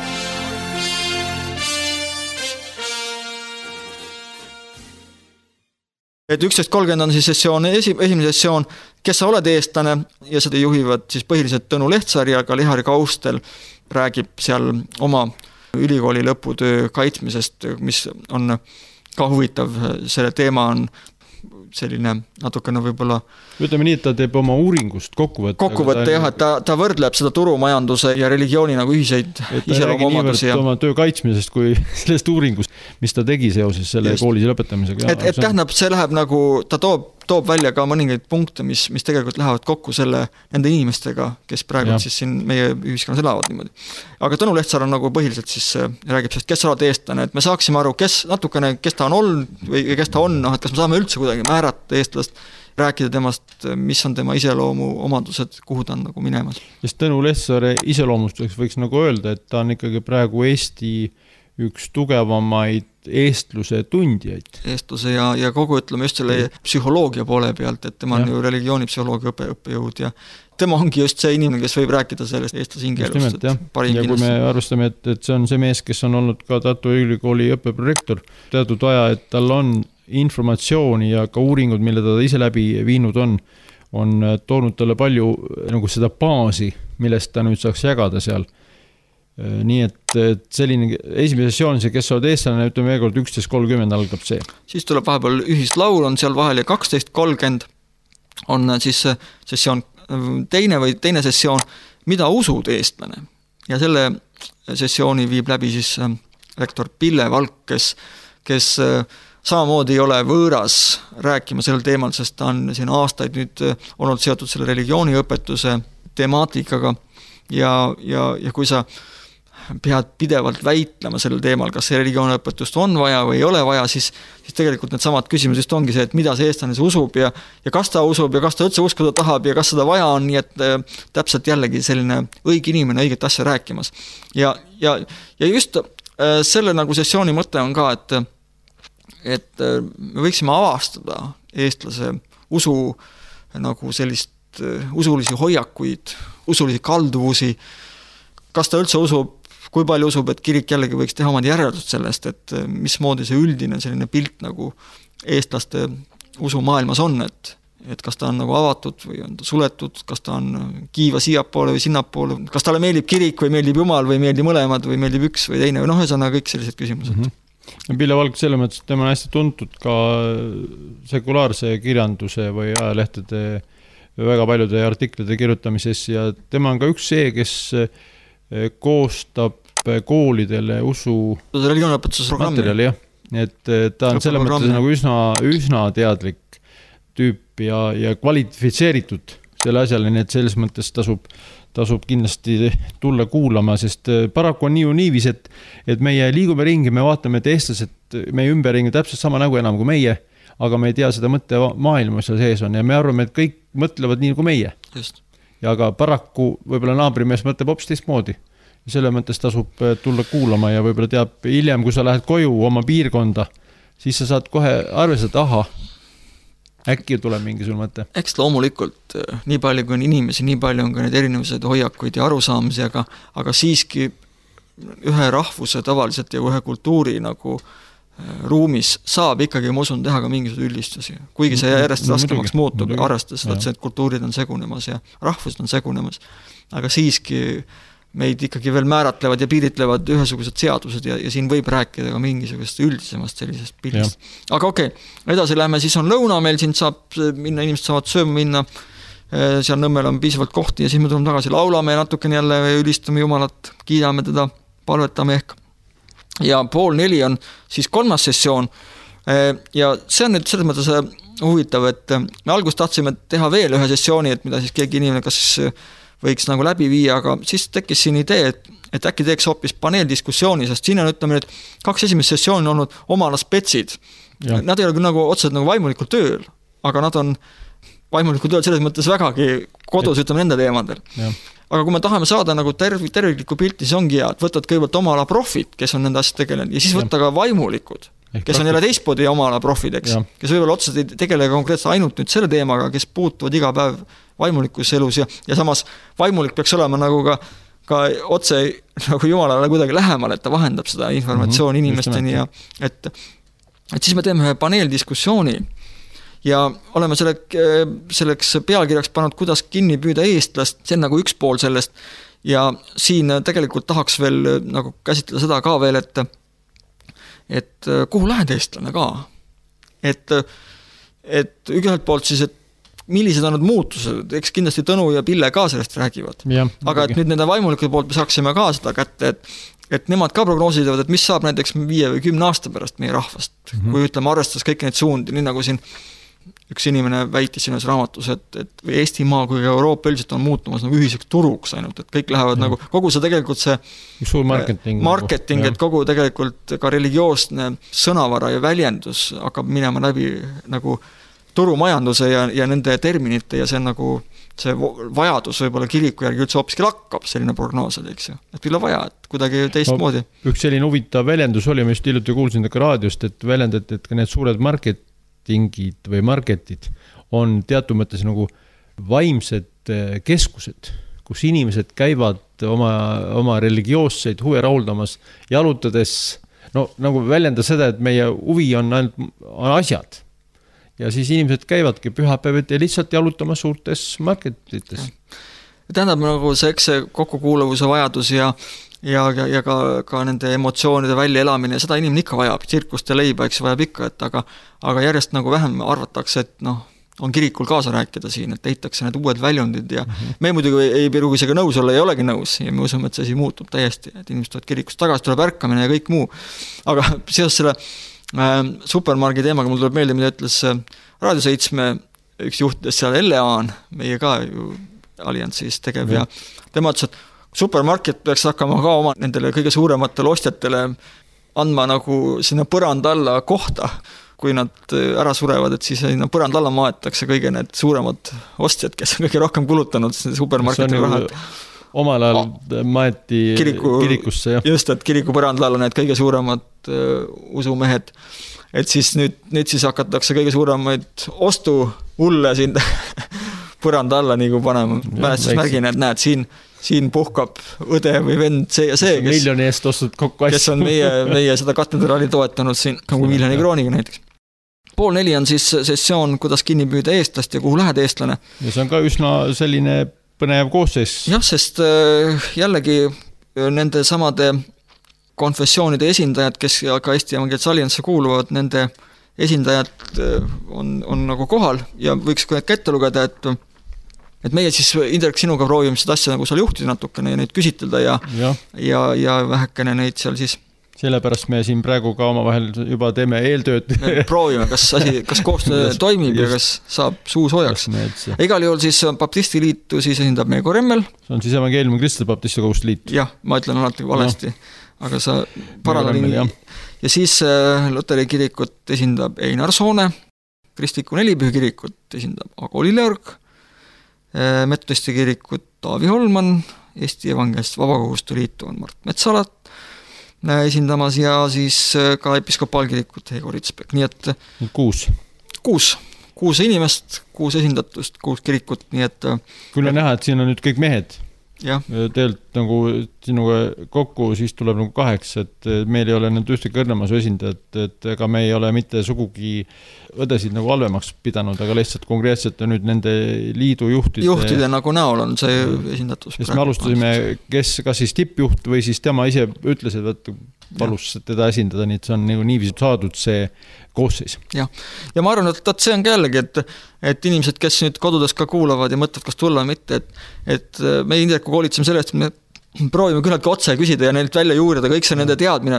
Et üksteist kolmkümmend on siis sessioon, esimene sessioon, kes sa oled eestlane ja seda juhivad siis põhiliselt Tõnu Lehtsaar ja ka Lihari Kaustel räägib seal oma ülikooli lõputöö kaitsmisest, mis on ka huvitav, selle teema on selline natukene võib-olla ütleme nii, et ta teeb oma uuringust kokkuvõtte. Kokkuvõtte jah, et ta, ta võrdleb seda turumajanduse ja religiooni nagu ühiseid iseloomuomadusi. Ja oma töö kaitsmisest kui sellest uuringust, mis ta tegi seoses selle koolise lõpetamisega. Et, et tähendab, see läheb nagu, ta toob, toob välja ka mõningaid punkte, mis, mis tegelikult lähevad kokku selle, nende inimestega, kes praegu ja. Siis siin meie ühiskonnas elavad niimoodi. Aga Tõnu Lehtsaar on nagu põhiliselt siis räägib sellest, kes sa oled eestlane, et me saaksime aru, kes natukene, kes ta on olnud või kes ta on, noh, et kas me saame üldse kuidagi määrata eestlast, rääkida temast, mis on tema iseloomu omadused, kuhu ta on nagu minemas. Sest Tõnu Lehtsaare iseloomustuseks võiks nagu öelda, et ta on ikkagi praegu Eesti üks tugevamaid eestluse tundjaid. Eestluse ja, ja kogu ütleme just selle psühholoogia poole pealt, et tema on ja. Ju religioonipsühholoogia õppe, õppejõud ja tema ongi just see inimene, kes võib rääkida sellest eestlase hingeelust. Ja, ja kui me arvestame, et, et see on see mees, kes on olnud ka Tartu Ülikooli õppeprorektor, teatud aja, et tal on informatsiooni ja ka uuringud, mille ta ise läbi viinud on, on toonud talle palju nagu seda baasi, millest ta nüüd saaks jagada seal. Nii et, et selline esimene sessioon, see, kes oled eestlane, ütleme veel kord üksteist kolmkümmend algab see. Siis tuleb vahepeal ühislaul, on seal vahel ja kaksteist kolmkümmend on siis sessioon teine või teine sessioon, mida usud eestlane. Ja selle sessiooni viib läbi siis rektor Pille Valk, kes, kes samamoodi ei ole võõras rääkima sellel teemal, sest ta on siin aastaid nüüd olnud seotud selle religiooniõpetuse temaatikaga ja, ja, ja kui sa pead pidevalt väitlema sellel teemal, kas see religiooniõpetust on vaja või ei ole vaja, siis, siis tegelikult need samad küsimused ongi see, et mida see eestlane see usub ja, ja kas ta usub ja kas ta üldse uskuda tahab ja kas seda vaja on, nii et äh, täpselt jällegi selline õige inimene õiget asja rääkimas. Ja, ja, ja just äh, selle nagu sessiooni mõte on ka, et, et äh, me võiksime avastada eestlase usu nagu sellist äh, usulisi hoiakuid, usulisi kalduvusi, kas ta üldse usub, kui palju usub, et kirik jällegi võiks teha omad järeldust sellest, et mismoodi see üldine selline pilt nagu eestlaste usumaailmas on, et, et kas ta on nagu avatud või on ta suletud, kas ta on kiiva siiapoole või sinnapoole, kas talle meeldib kirik või meeldib jumal või meeldib mõlemad või meeldib üks või teine või noh, ühesõnaga kõik sellised küsimused. Mm-hmm. Pille Valk selle mõttes, et tema on hästi tuntud ka sekulaarse kirjanduse või ajalehtede väga paljude artiklite kirjutamises ja tema on ka üks see, kes koostab koolidele usu materjali, jah. Et ta on selle mõttes nagu üsna, üsna teadlik tüüp ja, ja kvalifitseeritud selle asjale, nii et selles mõttes tasub, tasub kindlasti tulla kuulama, sest paraku on nii ju niivis, et, et meie liigume ringi, me vaatame, et eestlased meie ümberringi täpselt sama nägu enam kui meie, aga me ei tea seda mõtte maailma seal sees on ja me arvame, et kõik mõtlevad nii nagu meie. Just. Ja aga paraku võib-olla naabrimees mõtleb hoopis teistmoodi. Selle mõttes tasub tulla kuulama ja võib-olla teab hiljem, kui sa lähed koju oma piirkonda, siis sa saad kohe arvestada, et aha, äkki tuleb mingi sul mõte. Eks loomulikult, nii palju kui on inimesi, nii palju on ka need erinevused hoiakuid ja arusaamisi, aga, aga siiski ühe rahvuse tavaliselt ja ühe kultuuri nagu ruumis saab ikkagi, ma usun, teha ka mingisugused üldistusi. Kuigi see järjest no, raskemaks muutub, arvestades seda, et kultuurid on segunemas ja rahvused on segunemas. Aga siiski meid ikkagi veel määratlevad ja piiritlevad ühesugused seadused ja, ja siin võib rääkida ka mingisugust üldisemast sellisest pildist. Aga okei, okay, edasi lähme, siis on lõuna, meil siin saab minna, inimesed saavad sööma minna, seal Nõmmel on piisavalt kohti ja siis me tuleme tagasi, laulame natukene jälle, ülistame Jumalat, kiidame teda, palvetame ehk. Ja pool neli on siis kolmas sessioon ja see on nüüd selles mõttes huvitav, et me algust tahtsime teha veel ühe sessiooni, et mida siis keegi inimene kas võiks nagu läbi viia, aga siis tekkis siin idee, et, et äkki teeks hoopis paneeldiskussiooni, sest siin on, ütleme nüüd, kaks esimest sessiooni on olnud omala spetsid. Ja. Nad ei ole küll nagu otseselt nagu vaimulikult tööl, aga nad on vaimulikult tööl selles mõttes vägagi kodus, et. Ütleme nende teemadel. Ja. Aga kui me tahame saada nagu terv, terviklikku pilti, siis ongi hea, et võtad kõigepealt omala profid, kes on nende asjad tegelenud, ja siis võtta ka vaimulikud, ehk kes on jälle teistpoodi omala profid, eks, ja. Kes võib-olla otseselt ei tegele konkreetselt ainult nüüd selle teemaga, kes puutuvad iga päev vaimulikus elus ja, ja samas vaimulik peaks olema nagu ka, ka otse nagu Jumalale kuidagi lähemal, et ta vahendab seda informatsiooni mm-hmm, inimesteni ja et, et siis me teeme ühe paneeldiskussiooni ja oleme selle, selleks pealkirjaks pannud, kuidas kinni püüda eestlast, see on nagu üks pool sellest ja siin tegelikult tahaks veel nagu käsitleda seda ka veel, et et kuhu lähed eestlane ka? Et, et ühelt poolt siis, et millised on need muutused, eks kindlasti Tõnu ja Pille ka sellest räägivad. Ja, aga et nüüd nende vaimulikute poolt me saaksime ka seda kätte, et, et nemad ka prognoosivad, et mis saab näiteks viie või kümne aasta pärast meie rahvast, mm-hmm. kui ütleme arvestades kõiki neid suundi, nii nagu siin üks inimene väitis selles raamatus, et, et või Eestimaa kui Euroopa üldiselt on muutumas nagu ühiseks turuks ainult, et kõik lähevad mm. nagu, kogu see tegelikult see suur marketing, marketing nagu, et kogu tegelikult ka religioosne sõnavara ja väljendus hakkab minema läbi nagu turumajanduse ja, ja nende terminite ja see on nagu see vajadus võib-olla kiriku järgi üldse hoopiski lakkab selline prognoos, eks ju. Et küll on vaja, et kuidagi teistmoodi. No, üks selline huvitav väljendus oli, ma just hiljuti kuulsin ka raadiost, et väljendati, et ka need suured marketingid või marketid on teatud mõttes nagu vaimsed keskused, kus inimesed käivad oma, oma religioosseid huve rahuldamas, jalutades, no nagu väljenda seda, et meie huvi on ainult on asjad. Ja siis inimesed käivadki pühapäeviti lihtsalt jalutama suurtes marketites. Tähendab nagu see, eks see kokkukuuluvuse vajadus ja, ja, ja, ja ka, ka nende emotsioonide välja elamine, seda inimene ikka vajab, tsirkust ja leiba, eks vajab ikka, et aga, aga järjest nagu vähem arvatakse, et noh, on kirikul kaasa rääkida siin, et leitakse need uued väljundid ja mm-hmm. me muidugi ei pruugi isegi nõus olla, ei olegi nõus ja me usume, et see asi muutub täiesti, et inimesed tulevad kirikust tagasi, tuleb ärkamine ja kõik muu. Aga seoses selle supermargi teemaga mul tuleb meelde, mida ütles Raadio seitsme üks juhtidest seal Elleaan, meie ka ju alliansis tegev ja tema ütles, et supermarket peaks hakkama ka oma nendele kõige suurematele ostjatele andma nagu sinna põranda alla kohta, kui nad ära surevad, et siis sinna põranda alla maetakse kõige need suuremad ostjad, kes on kõige rohkem kulutanud supermarketi rahad. Omal ajal maeti Kiriku, kirikusse. Ja. Just, et kiriku põrandal on need kõige suuremad uh, usumehed. Et siis nüüd, nüüd siis hakatakse kõige suuremaid ostuhulle siin põranda alla nagu panema. Mälestusmärgina, et näed, siin, siin puhkab õde või vend see ja see, kes, miljoni eest ostud kokku asju. Kes on meie, meie seda katedraali toetanud siin nagu miljoni krooniga näiteks. Pool neli on siis sessioon, kuidas kinni püüda eestlast ja kuhu lähed eestlane. Ja see on ka üsna selline põnev koosseis. Jah, sest jällegi nende samade konfessioonide esindajad, kes ka Eesti Evangeelse Alliansse kuuluvad, nende esindajad on, on nagu kohal ja võiks ka ette lugeda, et, et meie siis Indrek sinuga proovime seda asja nagu seal juhtida natukene ja neid küsitleda ja, ja. ja, ja vähekene neid seal siis sellepärast me siin praegu ka omavahel juba teeme eeltööd. Me proovime, kas, asi, kas koostöö toimib ja kas saab suu soojaks. Igal juhul siis Baptisti liitu siis esindab meie Koremmel. See on siis evangeeliumi Kristide Baptisti Koguste liit. Jah, ma ütlen alati valesti, no. Aga sa paralleelini. Ja siis Luteri kirikut esindab Einar Soone, Kristliku Nelipühi kirikut esindab Ago Lilleorg, Metodisti kirikut Taavi Holman, Eesti Evangeeliste Vabakoguste liitu on Mart Metsalat esindamas ja siis ka episkopaalkirikut Heigo Ritsbek, nii et kuus. Kuus, kuus inimest, kuus esindatust, kuus kirikut, nii et küll on näha, et siin on nüüd kõik mehed. Ja. Teelt nagu sinuga kokku siis tuleb nagu kaheks, et meil ei ole nüüd ühtegi õrnemasu esindajat, et ega me ei ole mitte sugugi õdesid nagu halvemaks pidanud, aga lihtsalt konkreetselt on nüüd nende liidu juhtide juhtide nagu näol on see esindatus. Sest me alustasime, kes kas siis tippjuht või siis tema ise ütles, et palus teda esindada, nii et see on nagu niiviisi saadud see koosseis. Ja. ja ma arvan, et see on ka jällegi, et, et inimesed, kes nüüd kodudes ka kuulavad ja mõtlevad, kas tulla või mitte, et, et me Indreku koolitseme sellest, et me proovime küllaltki otse küsida ja neilt välja juurida, kõik see nende teadmine.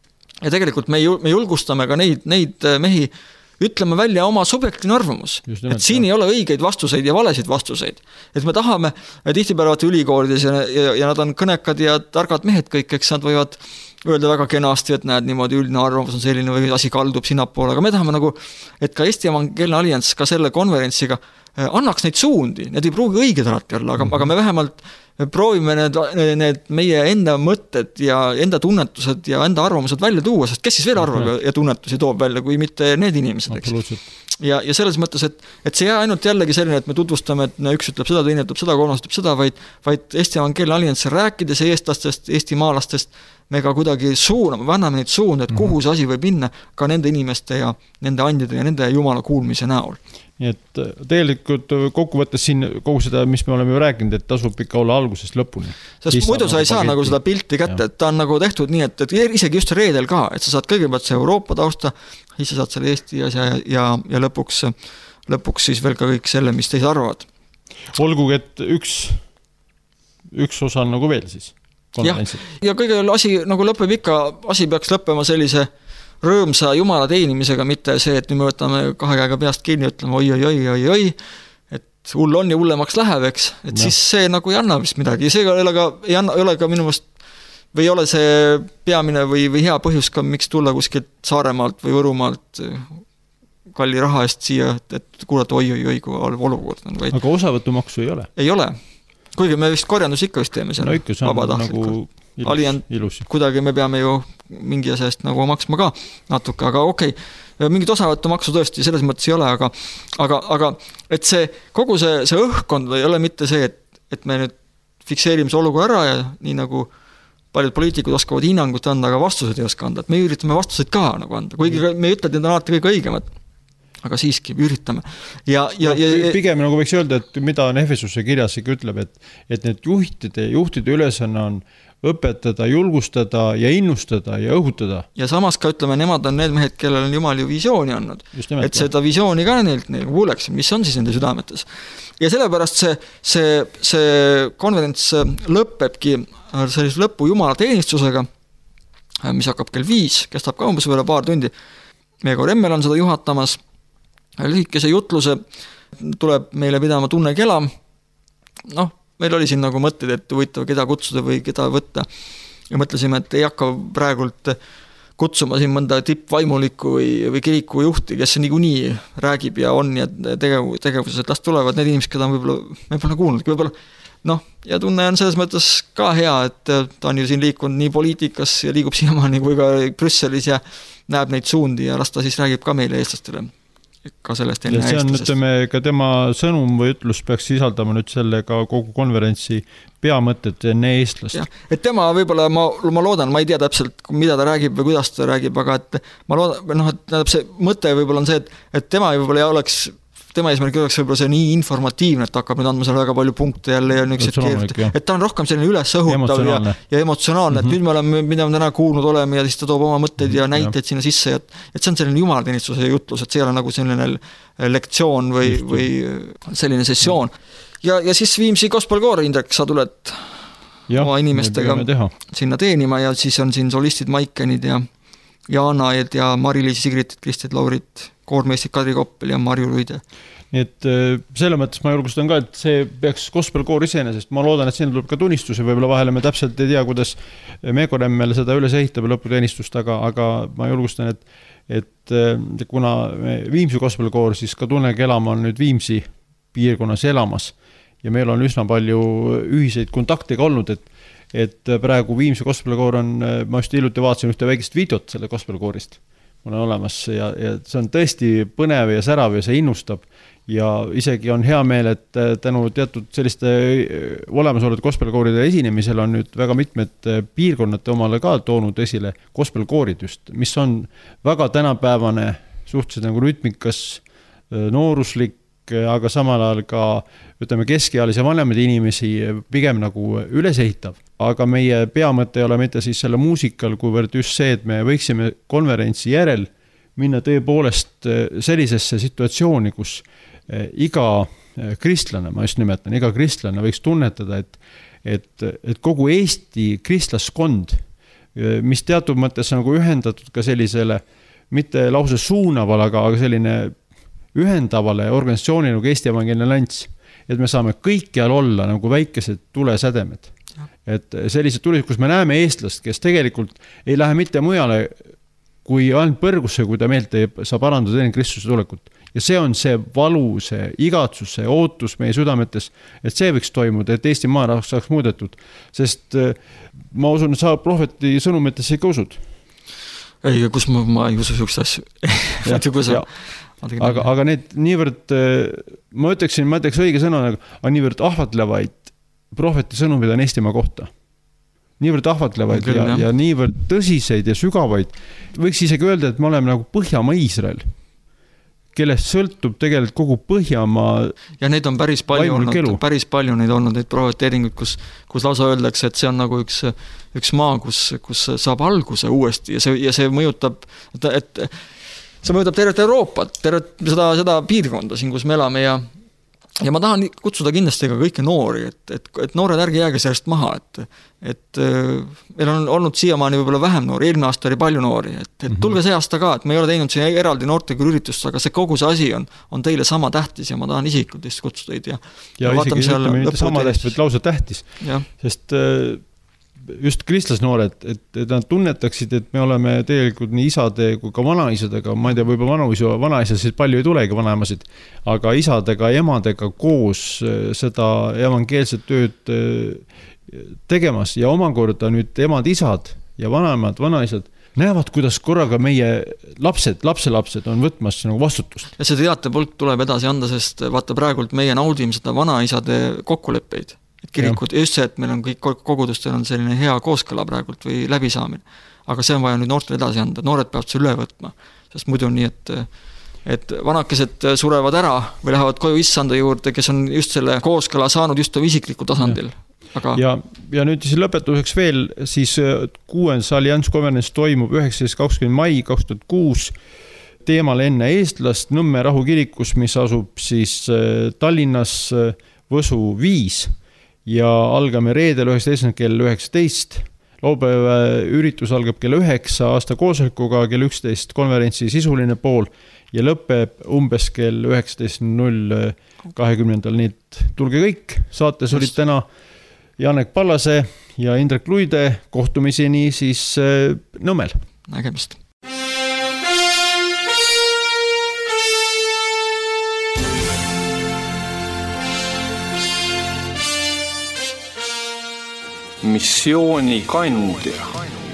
Ja tegelikult me, me julgustame ka neid, neid mehi ütleme välja oma subjektiivne arvamus. Nimelt, et siin jah. Ei ole õigeid vastuseid ja valesid vastuseid. Et me tahame tihtipäevate ülikoolides ja, ja, ja nad on kõnekad ja targad mehed kõik, eks nad võivad öelda väga kenasti, et näed niimoodi üldine arvamus on selline või asi kaldub sinnapoole, aga me tahame nagu, et ka Eesti Evangeelne Allianss ka selle konverentsiga annaks neid suundi, need ei pruugi õiged alati olla, aga, mm-hmm. aga me vähemalt proovime need, need meie enda mõtted ja enda tunnetused ja enda arvamused välja tuua, sest kes siis veel arvab ja, ja tunnetusi toob välja, kui mitte need inimesed, eks. Ja, ja selles mõttes, et, et see jää ainult jällegi selline, et me tutvustame, et üks ütleb seda, teine ütleb seda, kolmas ütleb seda, vaid, vaid Eesti Evangeelne Allianss rääkides eestlastest, Eesti maalastest, me ka kuidagi suuname, anname neid suunda, et kuhu see asi võib minna ka nende inimeste ja nende andjade ja nende jumala kuulmise näol. Nii et tegelikult kokkuvõttes siin kogu seda, mis me oleme ju rääkinud, et tasub ikka olla algusest lõpuni. Sest muidu sa ei saa nagu seda pilti kätte, et ta on nagu tehtud nii, et, et isegi just reedel ka, et sa saad kõigepealt see Euroopa tausta, siis sa saad selle Eesti asja ja, ja, ja lõpuks, lõpuks siis veel ka kõik selle, mis teised arvavad. Olgugi, et üks, üks osa on nagu veel siis. Ja, ja kõige asi nagu lõpeb ikka, asi peaks lõppema sellise rõõmsa jumala teenimisega, mitte see, et nüüd me võtame kahe käega peast kinni, ütleme oi, oi, oi, oi, oi, et hull on ja hullemaks läheb, eks, et no. Siis see nagu ei anna vist midagi ja see ei ole ka, ei anna, ei ole ka minu mõist, või ei ole see peamine või, või hea põhjus ka, miks tulla kuskilt Saaremaalt või Võrumaalt kalli raha eest siia, et, et kuulata oi, oi, oi, kui olukord on. Vaid... Aga osavõtumaksu ei ole? Ei ole. Kuigi me vist korjandus ikka vist teeme selle no ikka, see on nagu ilus, ilus. Kuidagi me peame ju mingi asjast nagu maksma ka natuke, aga okei, okay. Mingit osavõttu maksu tõesti selles mõttes ei ole, aga, aga, aga et see, kogu see, see õhkkond ei ole mitte see, et, et me nüüd fikseerime see olugu ära ja nii nagu paljud poliitikud oskavad hinnangut anda, aga vastused ei oska anda, et me üritame vastuseid ka nagu anda, kuigi me ei ütle, et need on alati kõik õigemad. Aga siiski üritame. Ja, ja, ja, ja, pigem nagu võiks öelda, et mida on Efesuse kirjas ikka ütleb, et, et need juhtide, juhtide ülesanne on õpetada, julgustada ja innustada ja õhutada. Ja samas ka ütleme, nemad on need mehed, kellel on Jumal ju visiooni andnud. Nimelt, et seda visiooni ka neilt nagu kuuleks, mis on siis nende südametes. Ja sellepärast see, see, see konverents lõppebki sellise lõpu Jumala teenistusega, mis hakkab kell viis, kestab ka umbes veel paar tundi. Meego Remmel on seda juhatamas. Lühikese jutluse tuleb meile pidama Tunne Kelam. Noh, meil oli siin nagu mõtted, et võita keda kutsuda või keda võtta. Ja mõtlesime, et ei hakka praegult kutsuma siin mõnda tippvaimulikku või, või kiriku juhti, kes niikuinii räägib ja on ja tegev, tegevuses, et las tulevad need inimesed, keda võib-olla, me pole kuulnud, võib-olla noh, ja Tunne on selles mõttes ka hea, et ta on ju siin liikunud nii poliitikas ja liigub siiamaani kui ka Brüsselis ja näeb neid suundi ja las ta siis räägib ka meile eestlastele. Ka sellest enne see on, ütleme, ka tema sõnum või ütlus peaks sisaldama nüüd selle ka kogu konverentsi peamõtted enne eestlast. Ja, et tema võib-olla, ma, ma loodan, ma ei tea täpselt, mida ta räägib või kuidas ta räägib, aga et ma loodan, noh, et see mõte võib-olla on see, et, et tema võib-olla ei oleks tema eesmärk oleks võib-olla see nii informatiivne, et hakkab nüüd andma seal väga palju punkte jälle ja keert, et ta on rohkem selline üles õhutav ja, ja emotsionaalne, et mm -hmm. nüüd me oleme, mida me täna kuulnud oleme ja siis ta toob oma mõtteid ja näiteid ja. Sinna sisse, et, et see on selline jumalateenistuse jutlus, et see ei ole nagu selline lektsioon või, või selline sessioon. Ja, ja siis Viimsi gospelkoor, Indrek, sa tuled ja, oma inimestega sinna teenima ja siis on siin solistid Maikenid ja Jaana ja Mari-Liis Sigrit, Kristid Laurit, koormeistid Kadri Koppel ja Marju Ruide. Nii et selle mõttes ma julgustan ka, et see peaks gospelkoor iseenesest. Ma loodan, et siin tuleb ka tunnistusi, võib-olla vahele me täpselt ei tea, kuidas Meego Remmel seda üles ehitab lõputeenistust, aga, aga ma julgustan, et, et kuna Viimsi gospelkoor, siis ka Tunne Kelam on nüüd Viimsi piirkonnas elamas ja meil on üsna palju ühiseid kontaktiga olnud, et et praegu Viimsi gospelkoor on, ma just hiljuti vaatasin ühte väikest videot selle gospelkoorist, mul on olemas ja, ja see on tõesti põnev ja särav ja see innustab ja isegi on hea meel, et tänu teatud selliste olemasolevate gospelkooride esinemisel on nüüd väga mitmed piirkonnad omale ka toonud esile gospelkoorid just, mis on väga tänapäevane, suhteliselt nagu rütmikas, nooruslik, aga samal ajal ka ütleme keskealise vanemad inimesi pigem nagu üles ehitav. Aga meie peamõte ei ole mitte siis selle muusikal, kuivõrd just see, et me võiksime konverentsi järel minna tõepoolest sellisesse situatsiooni, kus iga kristlane, ma just nimetan, iga kristlane võiks tunnetada, et, et, et kogu Eesti kristlaskond, mis teatud mõttes nagu ühendatud ka sellisele, mitte lause suunaval, aga, aga selline ühendavale organisatsiooni nagu Eesti Evangeelne Lants, et me saame kõikjal olla nagu väikesed tulesädemed. Ja. Et sellised tulid, kus me näeme eestlast, kes tegelikult ei lähe mitte mujale kui ainult põrgusse, kui ta meelt ei saa parandada enne Kristuse tulekut. Ja see on see valu, see igatsus, see ootus meie südametes, et see võiks toimuda, et Eesti maa saaks muudetud. Sest ma usun, et sa prohveti sõnumitesse ikka usud. Ei, kus ma, ma ei usu sihukest asju. Ja, aga, aga need niivõrd, ma ütleksin, ma ütleks õige sõna, aga niivõrd ahvatlevaid prohveti sõnumid on Eestimaa kohta. niivõrd ahvatlevaid Küll, ja, ja niivõrd tõsiseid ja sügavaid. Võiks isegi öelda, et me oleme nagu Põhjamaa Iisrael, kellest sõltub tegelikult kogu Põhjamaa. Ja neid on päris palju olnud, kelu. päris palju neid olnud, neid profeteeringuid, kus, kus lausa öeldakse, et see on nagu üks, üks maa, kus, kus saab alguse uuesti ja see, ja see mõjutab, et, et see mõjutab tervet Euroopat, tervet seda, seda piirkonda siin, kus me elame ja Ja ma tahan kutsuda kindlasti ka kõiki noori, et, et, et noored ärge jääge sellest maha, et, et meil on olnud siiamaani võib-olla vähem noori, eelmine aasta oli palju noori, et, et tulge see aasta ka, et me ei ole teinud siin eraldi noortega üritust, aga see kogu see asi on, on teile sama tähtis ja ma tahan isiklikult lihtsalt kutsuda teid ja, ja, ja isegi ütleme mitte sama tähtis, vaid lausa tähtis, ja. Sest just kristlasnoored, et, et nad tunnetaksid, et me oleme tegelikult nii isade kui ka vanaisadega, ma ei tea, võib-olla vanaisa, vanaisasid palju ei tulegi vanaemasid, aga isadega ja emadega koos seda evangeelset tööd tegemas ja omakorda nüüd emad-isad ja vanaemad, vanaisad näevad, kuidas korraga meie lapsed, lapselapsed on võtmas nagu vastutust. Ja see teatepulk tuleb edasi anda, sest vaata praegult meie naudime seda vanaisade kokkuleppeid. Et kirikud, just see, et meil on kõik kogudustel on selline hea kooskõla praegult või läbisaamine. Aga see on vaja nüüd noortele edasi anda, noored peavad see üle võtma, sest muidu on nii, et, et vanakesed surevad ära või lähevad koju issanda juurde, kes on just selle kooskõla saanud just isikliku tasandil. Aga... Ja, ja nüüd siis lõpetuseks veel, siis kuues allianskonverents toimub üheksateist kakskümmend mai kaks tuhat kuus teemal enne eestlast Nõmme rahukirikus, mis asub siis Tallinnas Võsu viis ja algame reedel üheksateist kell üheksateist. Laupäeva üritus algab kell üheksa aasta koosolekuga, kell üksteist konverentsi sisuline pool ja lõpeb umbes kell üheksateist null kahekümnendal. Nii et tulge kõik, saates olid täna Janek Pallase ja Indrek Luide, kohtumiseni siis Nõmmel. Nägemist. Missiooni kandja.